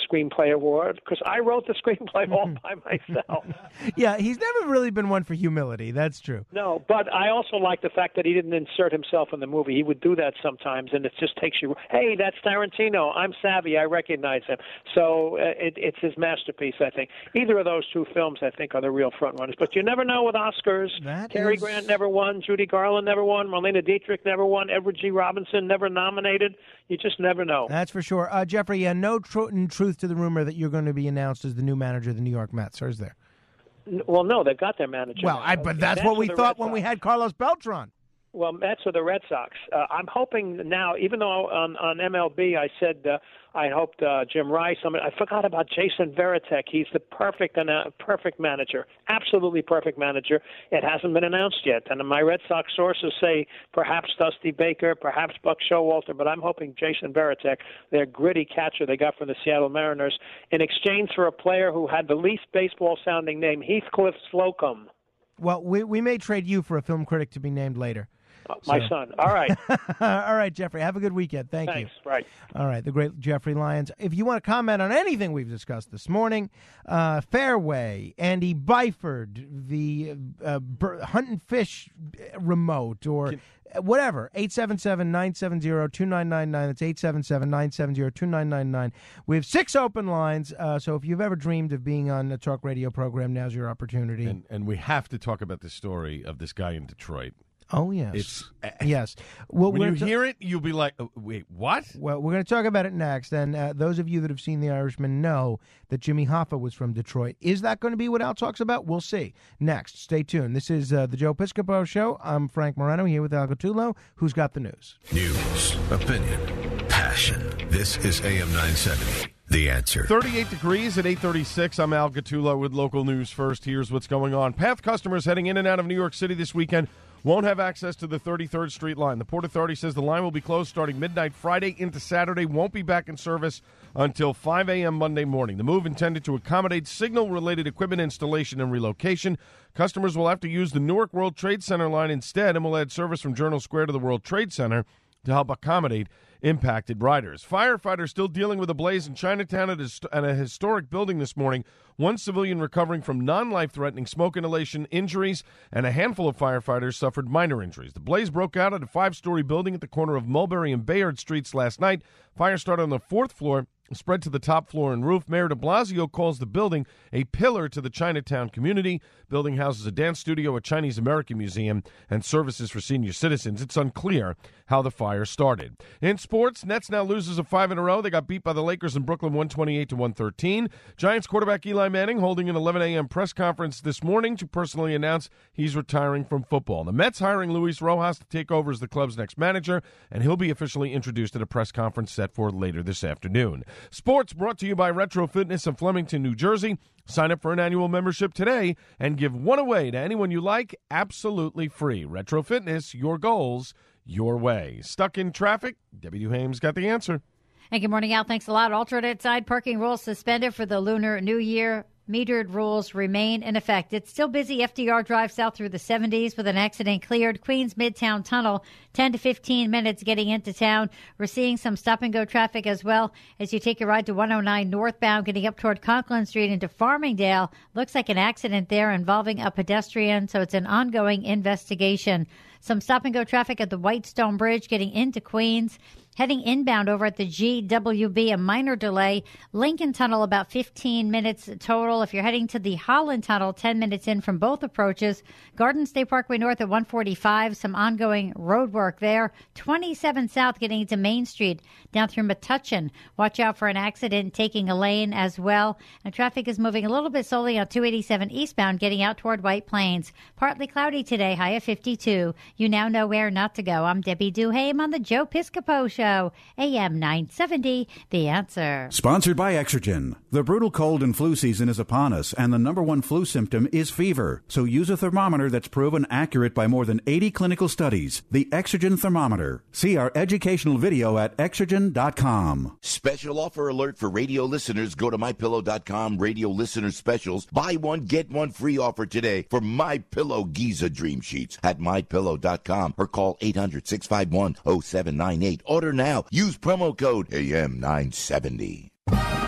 Screenplay Award because I wrote the screenplay all by myself. Yeah, he's never really been one for humility. That's true. No, but I also like the fact that he didn't insert himself in the movie. He would do that sometimes, and it just takes you, hey, that's Tarantino. I'm savvy. I recognize him. So uh, it, it's his masterpiece, I think. Either of those two films, I think, are the real front runners. But you never know with Oscars. That Cary is... Grant never won. Judy Garland never won. Marlene Dietrich never won. Edward G. Robinson never nominated. You just never know. That's for sure. Uh, Jeffrey, uh, no tr- truth to the rumor that you're going to be announced as the new manager of the New York Mets, or is there? N- Well, no, they've got their manager. Well, now. I, but Okay. that's Mets what or we the thought Red when we Sox? had Carlos Beltran. Well, Mets or the Red Sox. Uh, I'm hoping now, even though on, on M L B I said uh, I hoped uh, Jim Rice, I, mean, I forgot about Jason Veritek. He's the perfect uh, perfect manager, absolutely perfect manager. It hasn't been announced yet. And my Red Sox sources say perhaps Dusty Baker, perhaps Buck Showalter, but I'm hoping Jason Veritek, their gritty catcher they got from the Seattle Mariners, in exchange for a player who had the least baseball-sounding name, Heathcliff Slocum. Well, we we may trade you for a film critic to be named later. Uh, my So- son. All right. All right, Jeffrey. Have a good weekend. Thank Thanks. you. Right. All right, the great Jeffrey Lyons. If you want to comment on anything we've discussed this morning, uh, Fairway, Andy Byford, the uh, Bur- Hunt and Fish remote, or whatever, eight seven seven, nine seven zero, two nine nine nine. That's eight seven seven, nine seven zero, two nine nine nine. We have six open lines, uh, so if you've ever dreamed of being on a talk radio program, now's your opportunity. And, and we have to talk about the story of this guy in Detroit. Oh, yes. It's yes. Well, when we're you gonna ta- hear it, you'll be like, oh, wait, what? Well, we're going to talk about it next. And uh, those of you that have seen The Irishman know that Jimmy Hoffa was from Detroit. Is that going to be what Al talks about? We'll see. Next, stay tuned. This is uh, the Joe Piscopo Show. I'm Frank Moreno here with Al Gattullo, who's got the news. News, opinion, passion. This is A M nine seventy. The Answer. thirty-eight degrees at eight thirty-six. I'm Al Gattullo with local news first. Here's what's going on. Path customers heading in and out of New York City this weekend won't have access to the thirty-third Street line. The Port Authority says the line will be closed starting midnight Friday into Saturday, won't be back in service until five a.m. Monday morning. The move intended to accommodate signal-related equipment installation and relocation. Customers will have to use the Newark World Trade Center line instead and will add service from Journal Square to the World Trade Center to help accommodate impacted riders. Firefighters still dealing with a blaze in Chinatown at a historic building this morning. One civilian recovering from non-life-threatening smoke inhalation injuries, and a handful of firefighters suffered minor injuries. The blaze broke out at a five-story building at the corner of Mulberry and Bayard Streets last night. Fire started on the fourth floor, spread to the top floor and roof. Mayor de Blasio calls the building a pillar to the Chinatown community. Building houses a dance studio, a Chinese American museum, and services for senior citizens. It's unclear how the fire started. In sports, Nets now loses of five in a row. They got beat by the Lakers in Brooklyn one twenty-eight to one thirteen. Giants quarterback Eli Manning holding an eleven a.m. press conference this morning to personally announce he's retiring from football. The Mets hiring Luis Rojas to take over as the club's next manager, and he'll be officially introduced at a press conference set for later this afternoon. Sports brought to you by Retro Fitness of Flemington, New Jersey. Sign up for an annual membership today and give one away to anyone you like absolutely free. Retro Fitness, your goals, your way. Stuck in traffic? Debbie Duhame's got the answer. And good morning, Al. Thanks a lot. Alternate side parking rules suspended for the Lunar New Year. Metered rules remain in effect. It's still busy. F D R Drive south through the seventies with an accident cleared. Queens Midtown Tunnel, ten to fifteen minutes getting into town. We're seeing some stop-and-go traffic as well as you take a ride to one oh nine northbound, getting up toward Conklin Street into Farmingdale. Looks like an accident there involving a pedestrian, so it's an ongoing investigation. Some stop-and-go traffic at the Whitestone Bridge getting into Queens. Heading inbound over at the G W B, a minor delay. Lincoln Tunnel, about fifteen minutes total. If you're heading to the Holland Tunnel, ten minutes in from both approaches. Garden State Parkway North at one forty-five, some ongoing road work there. twenty-seven South getting into Main Street down through Metuchen. Watch out for an accident taking a lane as well. And traffic is moving a little bit slowly on two eighty-seven eastbound, getting out toward White Plains. Partly cloudy today, high of fifty-two. You now know where not to go. I'm Debbie Duhame on the Joe Piscopo Show. A M nine seventy, The Answer. Sponsored by Exergen. The brutal cold and flu season is upon us, and the number one flu symptom is fever. So use a thermometer that's proven accurate by more than eighty clinical studies. The Exergen thermometer. See our educational video at exergen dot com. Special offer alert for radio listeners. Go to my pillow dot com, radio listener specials. Buy one, get one free offer today for MyPillow Giza Dream Sheets at my pillow dot com or call eight hundred, six five one, oh seven nine eight. Order now. Use promo code A M nine seventy.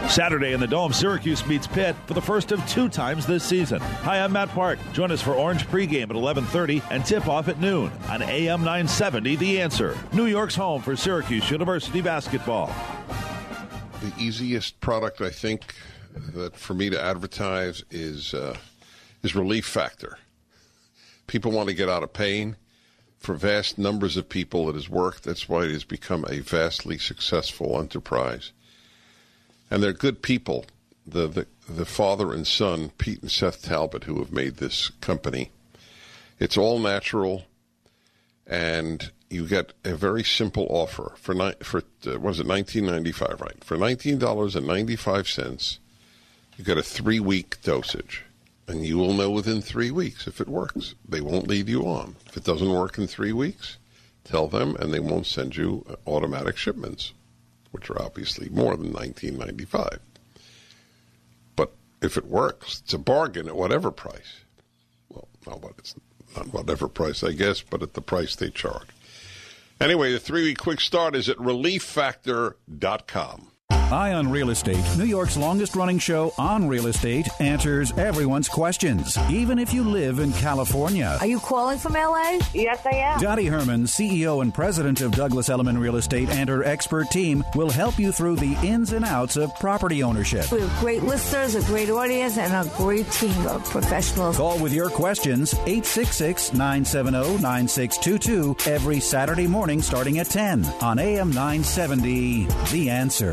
Saturday in the Dome, Syracuse meets Pitt for the first of two times this season. Hi, I'm Matt Park. Join us for Orange pregame at eleven thirty and tip-off at noon on A M nine seventy, The Answer. New York's home for Syracuse University basketball. The easiest product, I think, that for me to advertise is uh, is Relief Factor. People want to get out of pain. For vast numbers of people, it has worked. That's why it has become a vastly successful enterprise. And they're good people, the, the the father and son, Pete and Seth Talbot, who have made this company. It's all natural, and you get a very simple offer for ni- for uh, what is it, nineteen ninety-five, right? For nineteen dollars and ninety-five cents, you get a three-week dosage, and you will know within three weeks if it works. They won't lead you on. If it doesn't work in three weeks, tell them, and they won't send you automatic shipments, which are obviously more than nineteen ninety-five. But if it works, it's a bargain at whatever price. Well, not what it's not whatever price, I guess, but at the price they charge. Anyway, the three-week quick start is at relief factor dot com. Eye on Real Estate, New York's longest-running show on real estate, answers everyone's questions, even if you live in California. Are you calling from L A? Yes, I am. Dottie Herman, C E O and president of Douglas Elliman Real Estate, and her expert team will help you through the ins and outs of property ownership. We have great listeners, a great audience, and a great team of professionals. Call with your questions, eight six six, nine seven zero, nine six two two, every Saturday morning starting at ten on A M nine seventy, The Answer.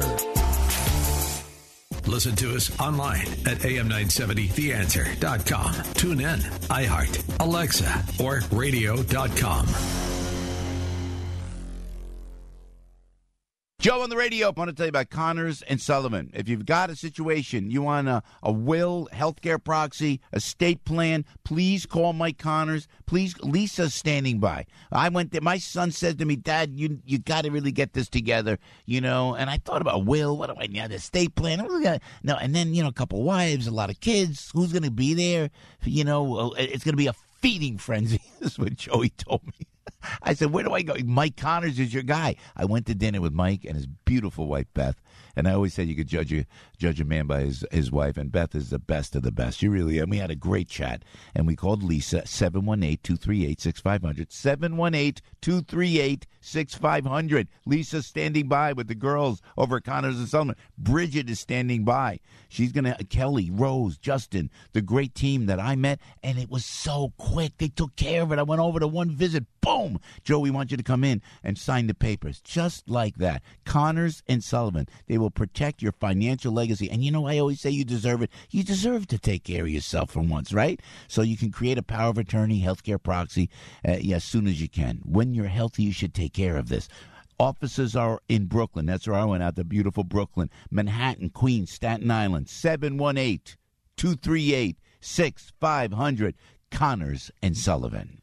Listen to us online at A M nine seventy the answer dot com. Tune in, iHeart, Alexa, or radio dot com. Joe on the radio. I want to tell you about Connors and Sullivan. If you've got a situation, you want a, a will, healthcare proxy, estate plan, please call Mike Connors. Please, Lisa's standing by. I went there. My son said to me, Dad, you you got to really get this together, you know. And I thought about will. What do I need? Estate plan. No, and then, you know, a couple wives, a lot of kids. Who's going to be there? You know, it's going to be a feeding frenzy. This is what Joey told me. I said, where do I go? Mike Connors is your guy. I went to dinner with Mike and his beautiful wife, Beth. And I always said you could judge a, judge a man by his, his wife, and Beth is the best of the best. She really is. And we had a great chat. And we called Lisa, seven one eight, two three eight, six five zero zero, seven one eight, two three eight, six five zero zero. Lisa's standing by with the girls over at Connors and Sullivan. Bridget is standing by. She's going to, Kelly, Rose, Justin, the great team that I met. And it was so quick. They took care of it. I went over to one visit. Boom! Joe, we want you to come in and sign the papers. Just like that. Connors and Sullivan. They will protect your financial legacy. And you know, I always say you deserve it. You deserve to take care of yourself for once, right? So you can create a power of attorney, healthcare proxy, uh, yeah, as soon as you can. When you're healthy, you should take care of this. Offices are in Brooklyn. That's where I went out, to beautiful Brooklyn. Manhattan, Queens, Staten Island. seven one eight, two three eight, six five zero zero. Connors and Sullivan.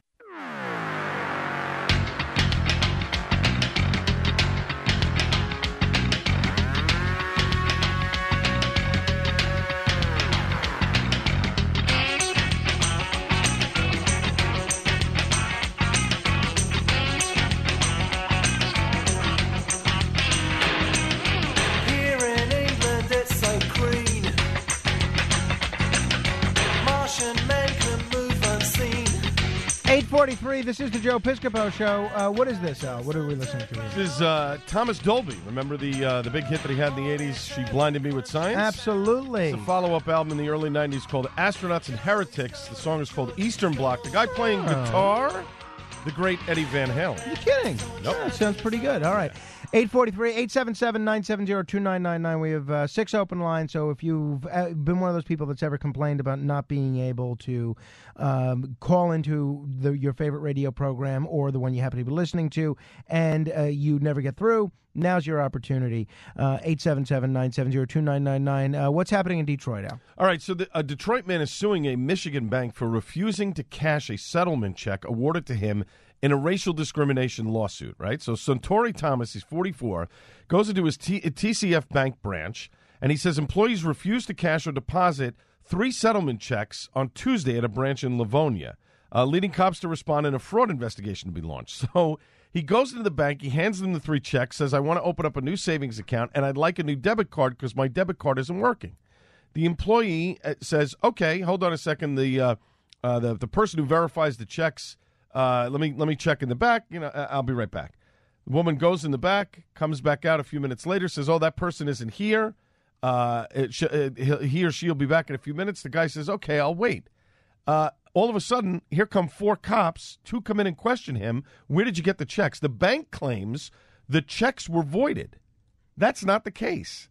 eight forty-three, this is the Joe Piscopo Show. Uh, what is this, Al? What are we listening to? This is uh, Thomas Dolby. Remember the uh, the big hit that he had in the eighties, She Blinded Me with Science? Absolutely. It's a follow-up album in the early nineties called Astronauts and Heretics. The song is called Eastern Bloc. The guy playing Oh. guitar, the great Eddie Van Halen. You're kidding. Nope. Yeah, sounds pretty good. All right. eight forty-three, eight seven seven, nine seven zero, two nine nine nine. We have uh, six open lines, so if you've uh, been one of those people that's ever complained about not being able to um, call into the, your favorite radio program or the one you happen to be listening to, and uh, you never get through, now's your opportunity. Uh, eight seven seven, nine seven zero, two nine nine nine. Uh, what's happening in Detroit, Al? All right, so the, a Detroit man is suing a Michigan bank for refusing to cash a settlement check awarded to him in a racial discrimination lawsuit, right? So Suntory Thomas, he's forty-four, goes into his T- T C F Bank branch, and he says employees refused to cash or deposit three settlement checks on Tuesday at a branch in Livonia, uh, leading cops to respond and a fraud investigation to be launched. So He goes into the bank, he hands them the three checks, says, I want to open up a new savings account, and I'd like a new debit card because my debit card isn't working. The employee says, okay, hold on a second. The uh, uh, the, the person who verifies the checks, uh, let me let me check in the back. You know, I'll be right back. The woman goes in the back, comes back out a few minutes later, says, oh, that person isn't here. Uh, it sh- uh, he or she will be back in a few minutes. The guy says, okay, I'll wait. Uh, all of a sudden, here come four cops. Two come in and question him. Where did you get the checks? The bank claims the checks were voided. That's not the case.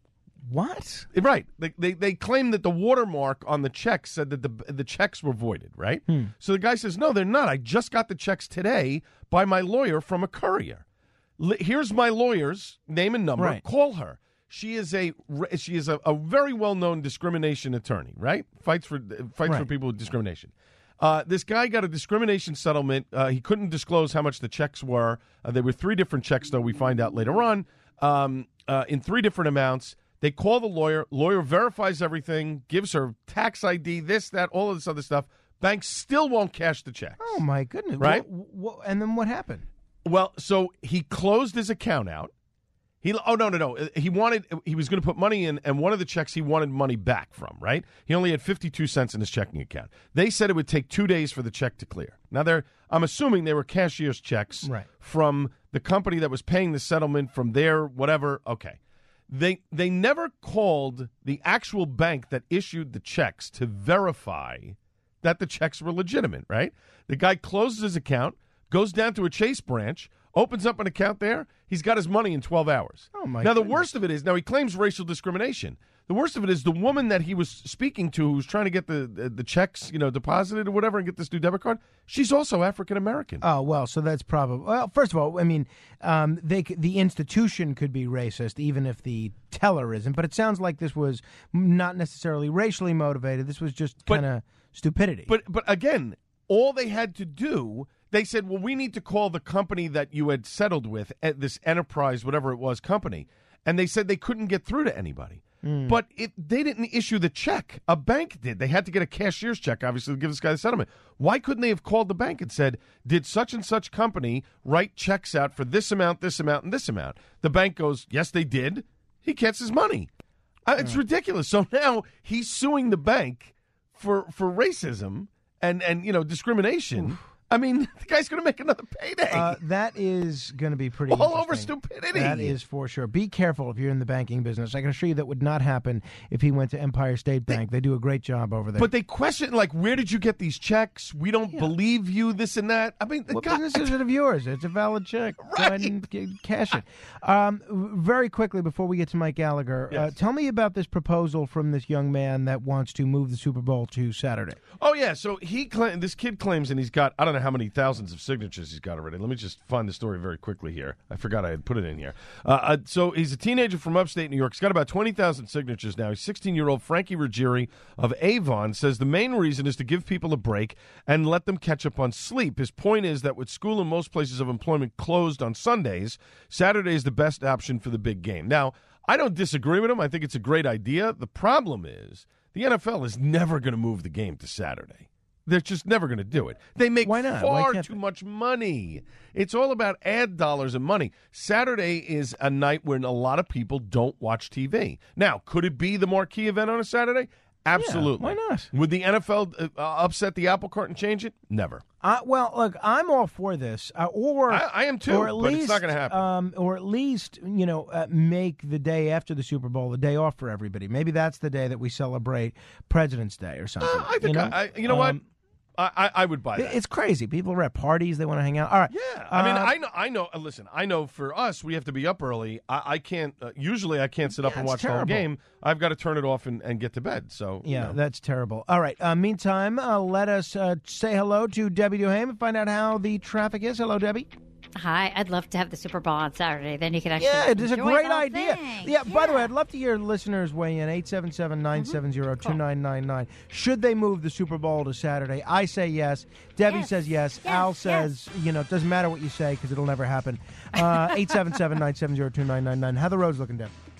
What? Right. They, they they claim that the watermark on the checks said that the the checks were voided, right? Hmm. So the guy says, no, they're not. I just got the checks today by my lawyer from a courier. L- here's my lawyer's name and number. Right. Call her. She is a she is a, a very well-known discrimination attorney, right? Fights for fights Right. for people with discrimination. Uh, this guy got a discrimination settlement. Uh, he couldn't disclose how much the checks were. Uh, there were three different checks, though, we find out later on, um, uh, in three different amounts. They call the lawyer. Lawyer verifies everything, gives her tax I D, this, that, all of this other stuff. Bank still won't cash the checks. Oh, my goodness. Right? Wh- wh- and then what happened? Well, so he closed his account out. He oh no no no he wanted he was going to put money in, and one of the checks he wanted money back from, right? He only had fifty-two cents in his checking account. They said it would take two days for the check to clear. Now they're I'm assuming they were cashier's checks Right. from the company that was paying the settlement from their whatever. Okay. They they never called the actual bank that issued the checks to verify that the checks were legitimate, right? The guy closes his account, goes down to a Chase branch, opens up an account there. He's got his money in twelve hours. Oh, my Now, the goodness. worst of it is, now he claims racial discrimination. The worst of it is the woman that he was speaking to who was trying to get the, the, the checks, you know, deposited or whatever and get this new debit card, she's also African-American. Oh, well, so that's probably... Well, first of all, I mean, um, they c- the institution could be racist, even if the teller isn't. But it sounds like this was not necessarily racially motivated. This was just kind of stupidity. But But again, all they had to do... They said, well, we need to call the company that you had settled with, at this enterprise, whatever it was, company. And they said they couldn't get through to anybody. Mm. But it, they didn't issue the check. A bank did. They had to get a cashier's check, obviously, to give this guy the settlement. Why couldn't they have called the bank and said, did such and such company write checks out for this amount, this amount, and this amount? The bank goes, yes, they did. He gets his money. Uh, it's ridiculous. So now he's suing the bank for, for racism and, and, you know, discrimination. Oof. I mean, the guy's going to make another payday. Uh, that is going to be pretty all over interesting. stupidity. That is for sure. Be careful if you're in the banking business. I can assure you that would not happen if he went to Empire State Bank. They, they do a great job over there. But they question, like, where did you get these checks? We don't yeah. believe you, this and that. I mean, the what guy, business is it of yours? It's a valid check. Right. Go ahead and g- cash it. Um, very quickly, before we get to Mike Gallagher, yes. uh, tell me about this proposal from this young man that wants to move the Super Bowl to Saturday. Oh, yeah. So he cla- this kid claims, and he's got, I don't know how many thousands of signatures he's got already. Let me just find the story very quickly here. I forgot I had put it in here. Uh, uh, so he's a teenager from upstate New York. He's got about twenty thousand signatures now. He's sixteen-year-old Frankie Ruggieri of Avon says the main reason is to give people a break and let them catch up on sleep. His point is that with school and most places of employment closed on Sundays, Saturday is the best option for the big game. Now, I don't disagree with him. I think it's a great idea. The problem is the N F L is never going to move the game to Saturday. They're just never going to do it. They make Why not? Why far can't too they? much money. It's all about ad dollars and money. Saturday is a night when a lot of people don't watch T V. Now, could it be the marquee event on a Saturday? Absolutely. Yeah, why not? Would the N F L uh, upset the apple cart and change it? Never. Uh, well, look, I'm all for this. Uh, or I, I am too, or at but least, it's not going to happen. Um, or at least, you know, uh, make the day after the Super Bowl the day off for everybody. Maybe that's the day that we celebrate President's Day or something. Uh, I think you know, I, I, you know what? Um, I, I, I would buy that. It's crazy. People are at parties. They want to hang out. All right. Yeah. I mean, Uh, I know. I know. uh, Listen, I know. For us, we have to be up early. I, I can't. Uh, usually, I can't sit up Yeah, and it's watch the whole terrible. game. I've got to turn it off and, and get to bed. So you Yeah, know. that's terrible. All right. Uh, meantime, uh, let us uh, say hello to Debbie Duhame and find out how the traffic is. Hello, Debbie. Hi, I'd love to have the Super Bowl on Saturday. Then you could actually Yeah, it is a enjoy great the whole idea. thing. Yeah, by the way, I'd love to hear listeners weigh in. eight seven seven, nine seven zero, two nine nine nine. Should they move the Super Bowl to Saturday? I say yes. Debbie Yes. says yes. Yes, Al yes. says, you know, it doesn't matter what you say because it'll never happen. Uh, eight seven seven, nine seven zero, two nine nine nine. How the roads looking, Deb?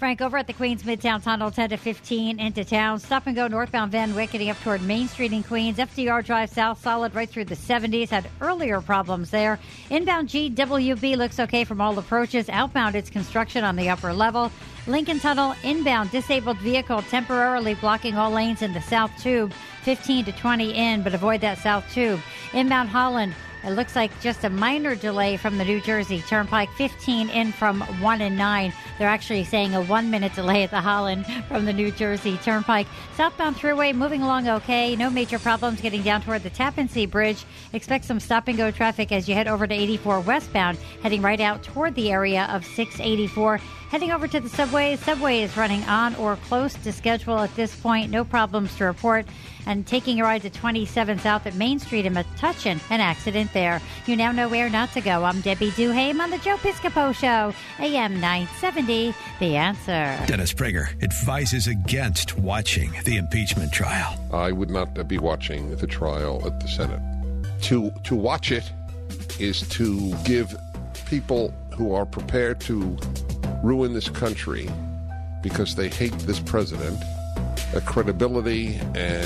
Frank, over at the Queens Midtown Tunnel, ten to fifteen into town. Stop and go northbound Van Wyck getting up toward Main Street in Queens. F D R Drive south, solid right through the seventies. Had earlier problems there. Inbound G W B looks okay from all approaches. Outbound, it's construction on the upper level. Lincoln Tunnel, inbound, disabled vehicle temporarily blocking all lanes in the South Tube. fifteen to twenty in, but avoid that South Tube. Inbound Holland, it looks like just a minor delay from the New Jersey Turnpike, fifteen in from one and nine. They're actually saying a one-minute delay at the Holland from the New Jersey Turnpike. Southbound Thruway moving along okay. No major problems getting down toward the Tappan Zee Bridge. Expect some stop-and-go traffic as you head over to eighty-four westbound, heading right out toward the area of six eighty-four. Heading over to the subway. Subway is running on or close to schedule at this point. No problems to report. And taking a ride to twenty-seven South at Main Street in Metuchen, an accident there. You now know where not to go. I'm Debbie Duhame on the Joe Piscopo Show, A M nine seventy, The Answer. Dennis Prager advises against watching the impeachment trial. I would not be watching the trial at the Senate. To to watch it is to give people who are prepared to ruin this country because they hate this president a credibility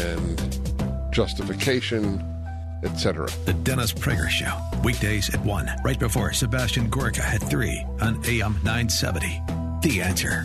and justification, et cetera. The Dennis Prager Show, weekdays at one, right before Sebastian Gorka at three on A M nine seventy. The Answer.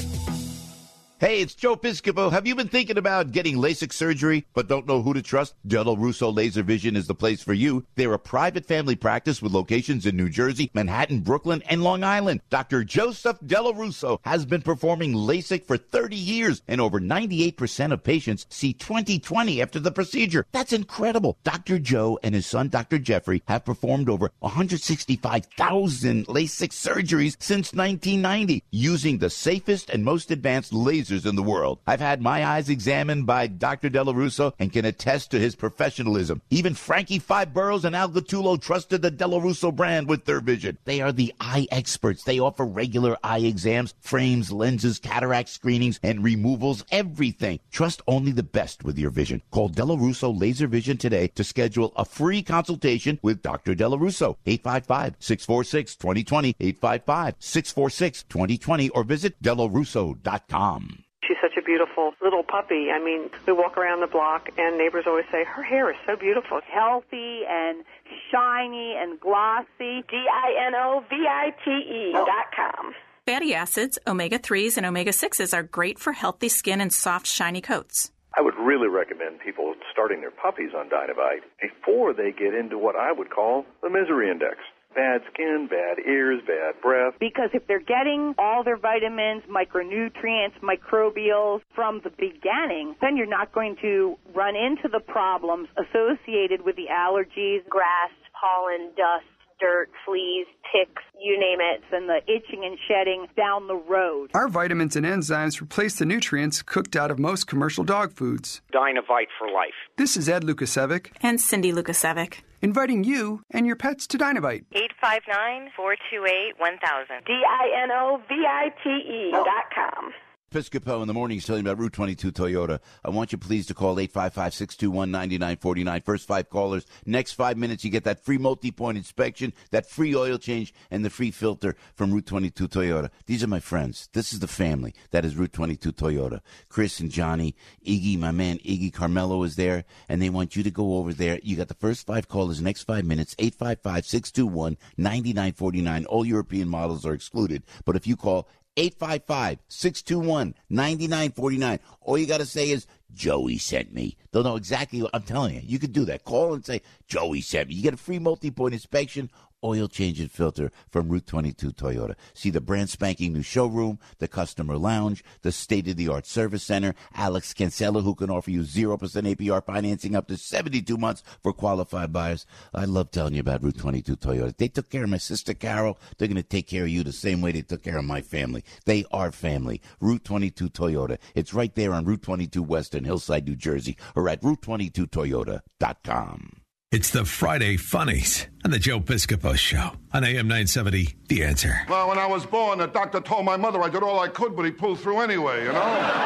Hey, it's Joe Piscopo. Have you been thinking about getting LASIK surgery but don't know who to trust? Dello Russo Laser Vision is the place for you. They're a private family practice with locations in New Jersey, Manhattan, Brooklyn, and Long Island. Doctor Joseph Dello Russo has been performing LASIK for thirty years, and over ninety-eight percent of patients see twenty twenty after the procedure. That's incredible. Doctor Joe and his son, Doctor Jeffrey, have performed over one hundred sixty-five thousand LASIK surgeries since nineteen ninety using the safest and most advanced lasers in the world. I've had my eyes examined by Doctor Dello Russo and can attest to his professionalism. Even Frankie Five Boroughs and Al Gattulo trusted the Dello Russo brand with their vision. They are the eye experts. They offer regular eye exams, frames, lenses, cataract screenings, and removals, everything. Trust only the best with your vision. Call Dello Russo Laser Vision today to schedule a free consultation with Doctor Dello Russo. eight five five, six four six, two zero two zero, eight five five, six four six, two zero two zero, or visit dello russo dot com. She's such a beautiful little puppy. I mean, we walk around the block, and neighbors always say, her hair is so beautiful. Healthy and shiny and glossy. D I N O V I T E dot com. Fatty acids, omega threes, and omega sixes are great for healthy skin and soft, shiny coats. I would really recommend people starting their puppies on Dynavite before they get into what I would call the misery index. Bad skin, bad ears, bad breath. Because if they're getting all their vitamins, micronutrients, microbials from the beginning, then you're not going to run into the problems associated with the allergies, grass, pollen, dust, dirt, fleas, ticks, you name it. And the itching and shedding down the road. Our vitamins and enzymes replace the nutrients cooked out of most commercial dog foods. Dynavite for life. This is Ed Lukasevic. And Cindy Lukasevic. Inviting you and your pets to Dynavite. eight five nine, four two eight, one thousand. D I N O V I T E dot com. Piscopo in the morning is telling you about Route twenty-two Toyota. I want you please to call eight five five, six two one, nine nine four nine. First five callers. Next five minutes, you get that free multi-point inspection, that free oil change, and the free filter from Route twenty-two Toyota. These are my friends. This is the family. That is Route twenty-two Toyota. Chris and Johnny, Iggy, my man Iggy Carmelo is there, and they want you to go over there. You got the first five callers, next five minutes, eight five five, six two one, nine nine four nine. All European models are excluded. But if you call eight five five, six two one, nine nine four nine. All you got to say is, Joey sent me. They'll know exactly what I'm telling you. You could do that. Call and say, Joey sent me. You get a free multi-point inspection, oil change and filter from Route twenty-two Toyota. See the brand spanking new showroom, the customer lounge, the state-of-the-art service center, Alex Cancella, who can offer you zero percent A P R financing up to seventy-two months for qualified buyers. I love telling you about Route twenty-two Toyota. They took care of my sister Carol. They're going to take care of you the same way they took care of my family. They are family. Route twenty-two Toyota. It's right there on Route twenty-two West in Hillside, New Jersey, or at route twenty-two toyota dot com. It's the Friday Funnies on the Joe Piscopo Show on A M nine seventy, The Answer. Well, when I was born, the doctor told my mother I did all I could, but he pulled through anyway, you know?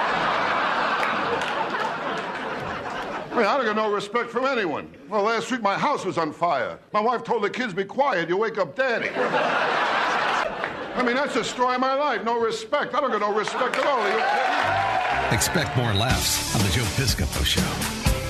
I mean, I don't get no respect from anyone. Well, last week my house was on fire. My wife told the kids, be quiet, you wake up Daddy. I mean, that's the story of my life. No respect. I don't get no respect at all. Are you kidding? Expect more laughs on the Joe Piscopo Show.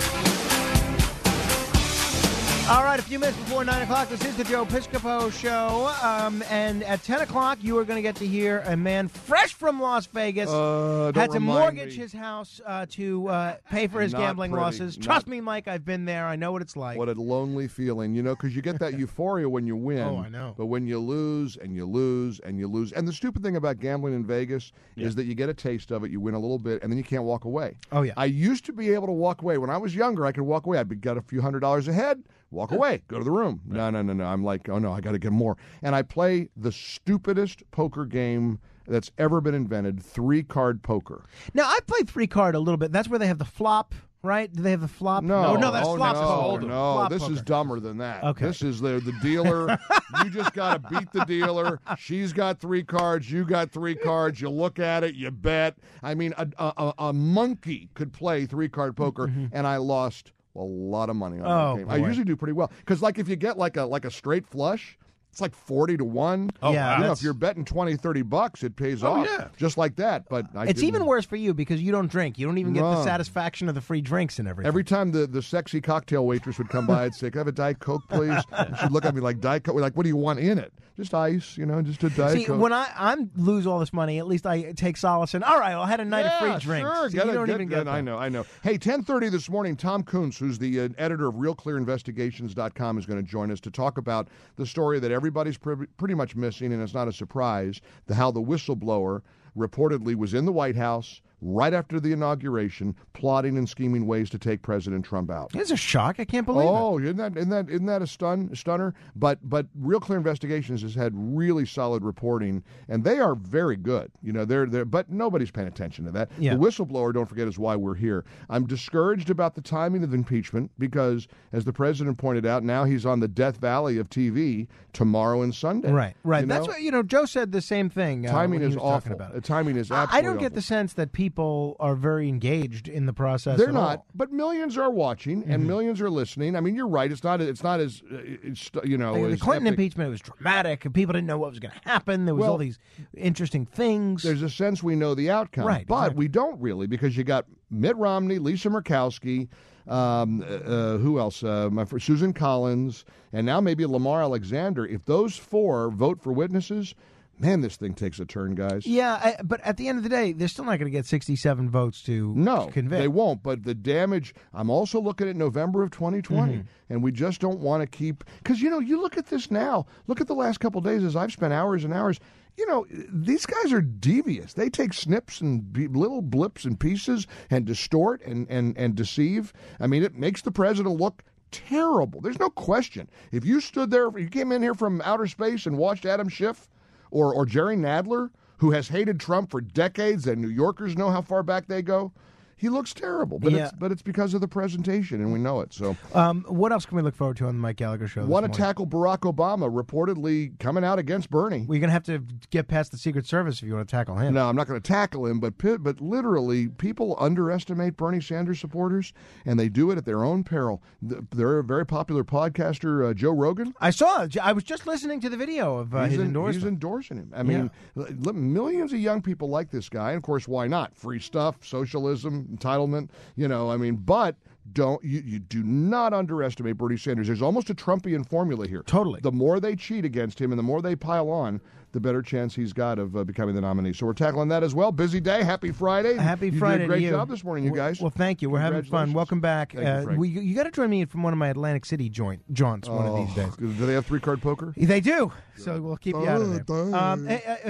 All right, a few minutes before nine o'clock, this is the Joe Piscopo Show. Um, and at ten o'clock, you are going to get to hear a man fresh from Las Vegas uh, had to remind mortgage me. his house uh, to uh, pay for his Not gambling pretty. losses. Not- Trust me, Mike, I've been there. I know what it's like. What a lonely feeling, you know, because you get that euphoria when you win. Oh, I know. But when you lose and you lose and you lose. And the stupid thing about gambling in Vegas Yeah. is that you get a taste of it, you win a little bit, and then you can't walk away. Oh, yeah. I used to be able to walk away. When I was younger, I could walk away. I'd got a few hundred dollars ahead, walk away, go to the room. No, no, no, no. I'm like, oh, no, I got to get more. And I play the stupidest poker game that's ever been invented, three-card poker. Now, I played three card a little bit. That's where they have the flop, right? Do they have the flop? No, no, that's oh, flop no, poker. no. Flop This poker. is dumber than that. Okay. This is the the dealer. You just got to beat the dealer. She's got three cards. You got three cards. You look at it. You bet. I mean, a a, a monkey could play three card poker, and I lost a lot of money on Oh, that game. I boy. usually do pretty well because, like, if you get like a like a straight flush, it's like forty to one. Oh, Yeah, you know, that's- if you're betting twenty, thirty bucks, it pays Oh, off. yeah. Just like that. But I It's didn't- even worse for you because you don't drink. You don't even get the No. satisfaction of the free drinks and everything. Every time the, the sexy cocktail waitress would come by, I'd say, "Can I have a Diet Coke, please?" And she'd look at me like, "Diet Coke?" We're like, "What do you want in it?" Just ice, you know, just a Diet See, Coke. when I I'm lose all this money, at least I take solace in. All right, I had a night yeah, of free drinks. Sure. See, Get you it, don't get even it. get that. I know, I know. Hey, ten thirty this morning, Tom Kuntz, who's the uh, editor of Real Clear Investigations dot com, is going to join us to talk about the story that everybody's pre- pretty much missing, and it's not a surprise, the how the whistleblower reportedly was in the White House right after the inauguration, plotting and scheming ways to take President Trump out. It's a shock. I can't believe oh, isn't that isn't that isn't that a stun stunner? But but Real Clear Investigations has had really solid reporting, and they are very good. You know, they're there, but nobody's paying attention to that. Yeah. The whistleblower, don't forget, is why we're here. I'm discouraged about the timing of impeachment because, as the president pointed out, now he's on the Death Valley of T V tomorrow and Sunday. it. Right, right. You That's know? what you know. Joe said the same thing. Uh, Timing when he is was talking awful. about it. The timing is I- absolutely I don't get awful. the sense that people are very engaged in the process. They're at not, all. but millions are watching and Mhm. millions are listening. I mean, you're right. It's not. It's not as uh, it's you know. Like, the as Clinton epic. impeachment was dramatic, and people didn't know what was going to happen. There was Well, all these interesting things. There's a sense we know the outcome, Right, but exactly. we don't really because you got Mitt Romney, Lisa Murkowski, um, uh, who else? Uh, my fr- Susan Collins, and now maybe Lamar Alexander. If those four vote for witnesses, man, this thing takes a turn, guys. Yeah, I, but at the end of the day, they're still not going to get sixty-seven votes to No, to convict. they won't. But the damage, I'm also looking at November of twenty twenty, Mhm. and we just don't want to keep, because, you know, you look at this now, look at the last couple of days as I've spent hours and hours. You know, these guys are devious. They take snips and be, little blips and pieces and distort and, and, and deceive. I mean, it makes the president look terrible. There's no question. If you stood there, if you came in here from outer space and watched Adam Schiff or, or Jerry Nadler, who has hated Trump for decades, and New Yorkers know how far back they go, he looks terrible. But, Yeah. it's, but it's because of the presentation, and we know it. So, Um, what else can we look forward to on the Mike Gallagher show? this want to morning? tackle Barack Obama reportedly coming out against Bernie. We're going to have to get past the Secret Service if you want to tackle him. No, I'm not going to tackle him, but pi- but literally, people underestimate Bernie Sanders supporters, and they do it at their own peril. Th- They're a very popular podcaster, uh, Joe Rogan. I saw. I was just listening to the video of uh, he's his en- endorsement. He's endorsing him. I mean, l- l- millions of young people like this guy, and of course, why not? Free stuff, socialism, entitlement. You know, I mean, but don't you, you do not underestimate Bernie Sanders. There's almost a Trumpian formula here. Totally. The more they cheat against him, and the more they pile on, the better chance he's got of uh, becoming the nominee. So we're tackling that as well. Busy day. Happy Friday. Happy you Friday did a great to you. job this morning, you Well- guys. Well, thank you. We're having fun. Congratulations. Welcome back. Thank you, uh, Frank. we, you got to join me from one of my Atlantic City joint jaunts one of these days. Oh, do they have three card poker? They do. So we'll keep you out of there. Dun, dun. Um, eh, eh,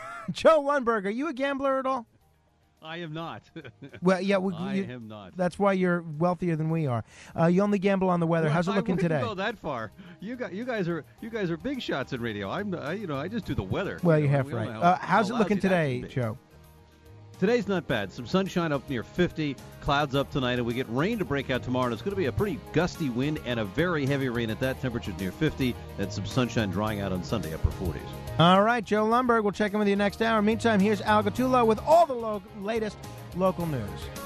Joe Lundberg, are you a gambler at all? I am not. Well, yeah, we, I you- am not. That's why you're wealthier than we are. Uh, you only gamble on the weather. Well, How's it I looking wouldn't today? Go that far. You got you guys are you guys are big shots in radio. I'm I, you know I just do the weather. Well, you you're know, half we don't right. know Uh, how- how's how it looking lousy that today, can be. Joe? Today's not bad. Some sunshine up near fifty, clouds up tonight, and we get rain to break out tomorrow. And it's going to be a pretty gusty wind and a very heavy rain at that temperature near fifty. Then some sunshine drying out on Sunday, upper forties. All right, Joe Lundberg. We'll check in with you next hour. Meantime, here's Al Gattulo with all the lo- latest local news.